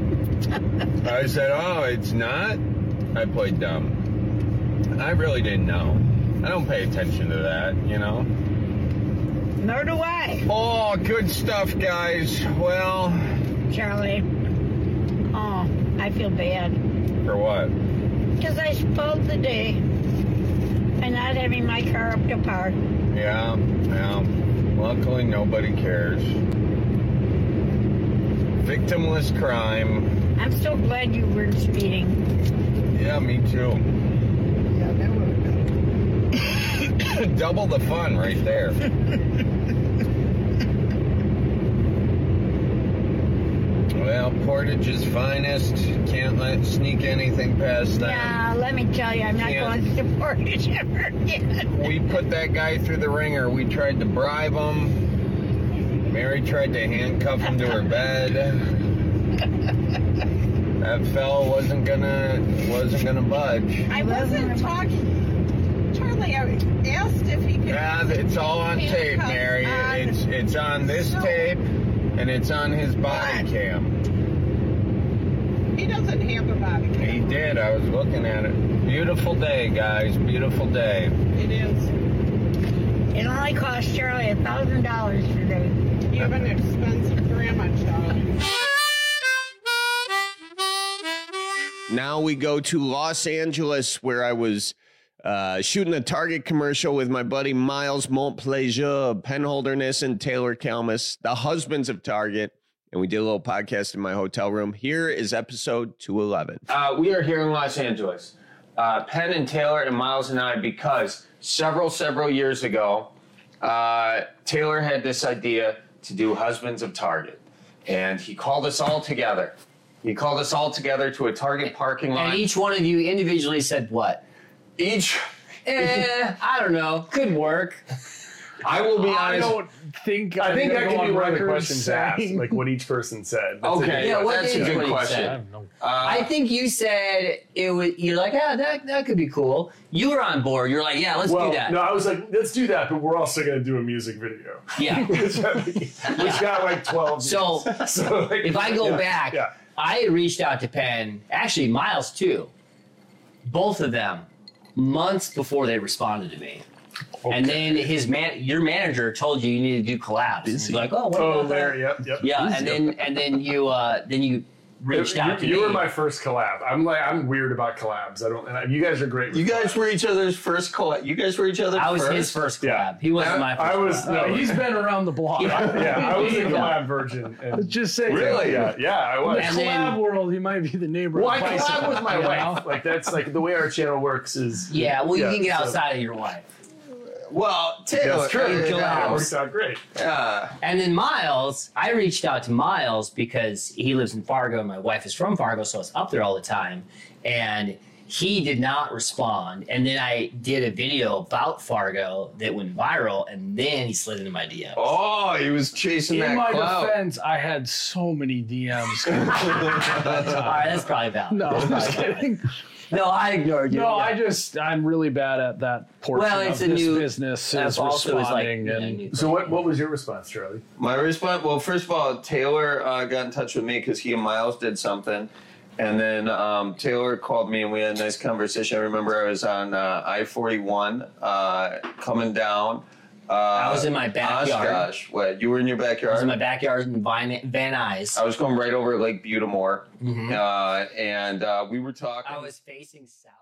I said, oh, it's not? I played dumb. I really didn't know. I don't pay attention to that, you know? Nor do I. Oh, good stuff, guys. Well... Charlie, oh, I feel bad. For what? Because I spoiled the day by not having my car up to par. Yeah, yeah. Luckily, nobody cares. Victimless crime. I'm so glad you weren't speeding. Yeah, me too. Yeah, that would have been double the fun right there. Well, Portage's finest. Can't let sneak anything past that. Yeah, let me tell you, I'm not Can't. going to Portage ever again. We put that guy through the ringer. We tried to bribe him. Mary tried to handcuff him to her bed. That fella wasn't gonna wasn't gonna budge. I wasn't talking. Charlie, I asked if he could. Yeah, it's all on tape, Mary. On It's it's on this so, tape, and it's on his body cam. He doesn't have a body cam. He did. I was looking at it. Beautiful day, guys. Beautiful day. It is. It only cost Charlie a thousand dollars today. You have an expensive grandma, Charlie. Now we go to Los Angeles, where I was uh, shooting a Target commercial with my buddy Miles Montplaisir, Penholderness, and Taylor Kalmus, the husbands of Target. And we did a little podcast in my hotel room. Here is episode two eleven. Uh, we are here in Los Angeles, uh, Penn and Taylor and Miles and I, because several, several years ago, uh, Taylor had this idea to do Husbands of Target. And he called us all together. He called us all together to a Target parking lot. And each one of you individually said what? Each? Eh, I don't know. Could work. I will be honest. I don't think. I think I'm that gonna could be go one on of the record questions saying- asked, like what each person said. That's Okay, a yeah, what that's is a good what he question. said? Uh, I think you said it was. You're like, ah, that that could be cool. You were on board. You're like, yeah, let's well, do that. No, I was like, let's do that, but we're also going to do a music video. Yeah. Which got like twelve So, views. So, like, if I go yeah, back, yeah. I had reached out to Penn, actually Miles too, both of them, months before they responded to me. Okay. And then his man, your manager told you you need to do collabs. And he's like, oh, what Oh, about that? Larry, yep, yep. Yeah, Busy. and then and then you uh, then you reached you, out to you me. were my first collab. I'm like, I'm weird about collabs. I don't. And I, you guys are great. You guys were each other's first collab. You guys were each other's I was first? his first collab. Yeah. He wasn't I, my first I was. collab. No, He's been around the block. Yeah, yeah, I was a Yeah. collab virgin. And Just say Really? Yeah, yeah, I In was. the And collab then- world, he might be the neighbor. Well, of I Bicycle, collab with my you know? wife. Like that's like the way our channel works is. Yeah, well, you can get so- outside of your wife. Well, Taylor. That's true. You Yeah, it collabs. worked out great. Yeah. And then Miles, I reached out to Miles because he lives in Fargo and my wife is from Fargo, so I was up there all the time. And he did not respond. And then I did a video about Fargo that went viral, and then he slid into my D Ms. Oh, he was chasing In that my clout. defense, I had so many D Ms. All right, that's probably valid. No, That's I'm just probably valid. kidding. No, I ignored you. No, Yeah. I just, I'm really bad at that portion Well, it's of a this new- business that's is also is like- responding. yeah, and new So what? What was your response, Charlie? My response, well, first of all, Taylor uh, got in touch with me because he and Miles did something. And then um, Taylor called me and we had a nice conversation. I remember I was on uh, I forty-one uh, coming down. Uh, I was in my backyard. Gosh, what? You were in your backyard? I was in my backyard in Van, Van Nuys. I was going right over Lake Butamore. Mhm. Uh, and uh, we were talking. I was facing south.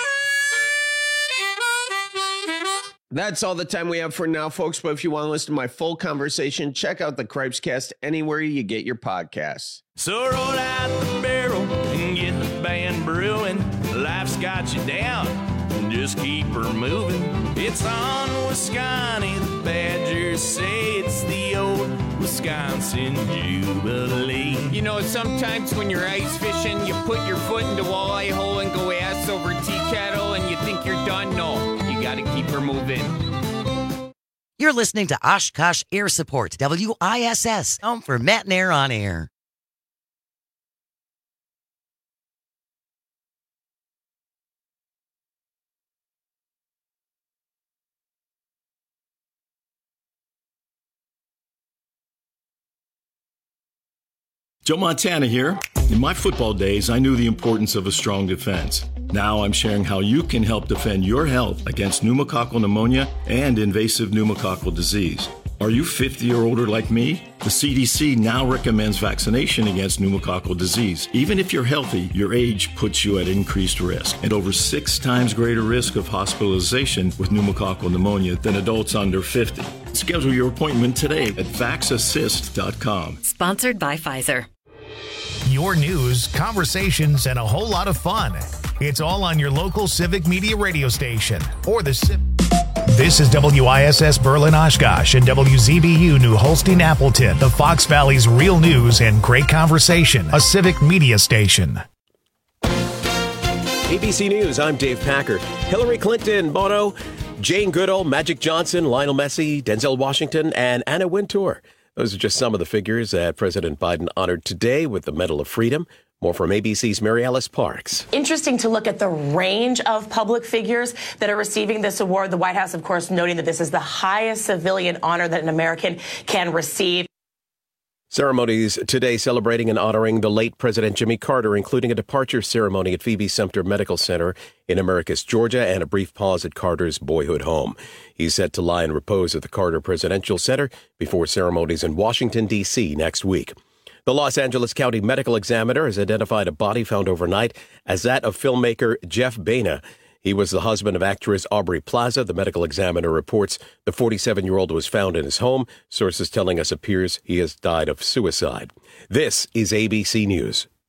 That's all the time we have for now, folks. But if you want to listen to my full conversation, check out the Cripescast anywhere you get your podcasts. So roll out the barrel and get the band brewing. Life's got you down, just keep her moving. It's on Wisconsin, the Badgers say it's the old Wisconsin Jubilee. You know, sometimes when you're ice fishing, you put your foot in the walleye hole and go ass over tea kettle and you think you're done. No, you gotta keep her moving. You're listening to Oshkosh Air Support, W I S S, home for Matt and Air on Air. Joe Montana here. In my football days, I knew the importance of a strong defense. Now I'm sharing how you can help defend your health against pneumococcal pneumonia and invasive pneumococcal disease. Are you fifty or older like me? The C D C now recommends vaccination against pneumococcal disease. Even if you're healthy, your age puts you at increased risk and over six times greater risk of hospitalization with pneumococcal pneumonia than adults under fifty. Schedule your appointment today at vax assist dot com. Sponsored by Pfizer. Your news, conversations, and a whole lot of fun. It's all on your local Civic Media radio station or the Civic. This is W I S S Berlin Oshkosh and W Z B U New Holstein Appleton, the Fox Valley's real news and great conversation, a Civic Media station. A B C News, I'm Dave Packard. Hillary Clinton, Bono, Jane Goodall, Magic Johnson, Lionel Messi, Denzel Washington, and Anna Wintour. Those are just some of the figures that President Biden honored today with the Medal of Freedom. More from A B C's Mary Alice Parks. Interesting to look at the range of public figures that are receiving this award. The White House, of course, noting that this is the highest civilian honor that an American can receive. Ceremonies today celebrating and honoring the late President Jimmy Carter, including a departure ceremony at Phoebe Sumter Medical Center in Americus, Georgia, and a brief pause at Carter's boyhood home. He's set to lie in repose at the Carter Presidential Center before ceremonies in Washington, D C next week. The Los Angeles County Medical Examiner has identified a body found overnight as that of filmmaker Jeff Baena. He was the husband of actress Aubrey Plaza. The Medical Examiner reports the forty-seven-year-old was found in his home. Sources telling us appears he has died of suicide. This is A B C News.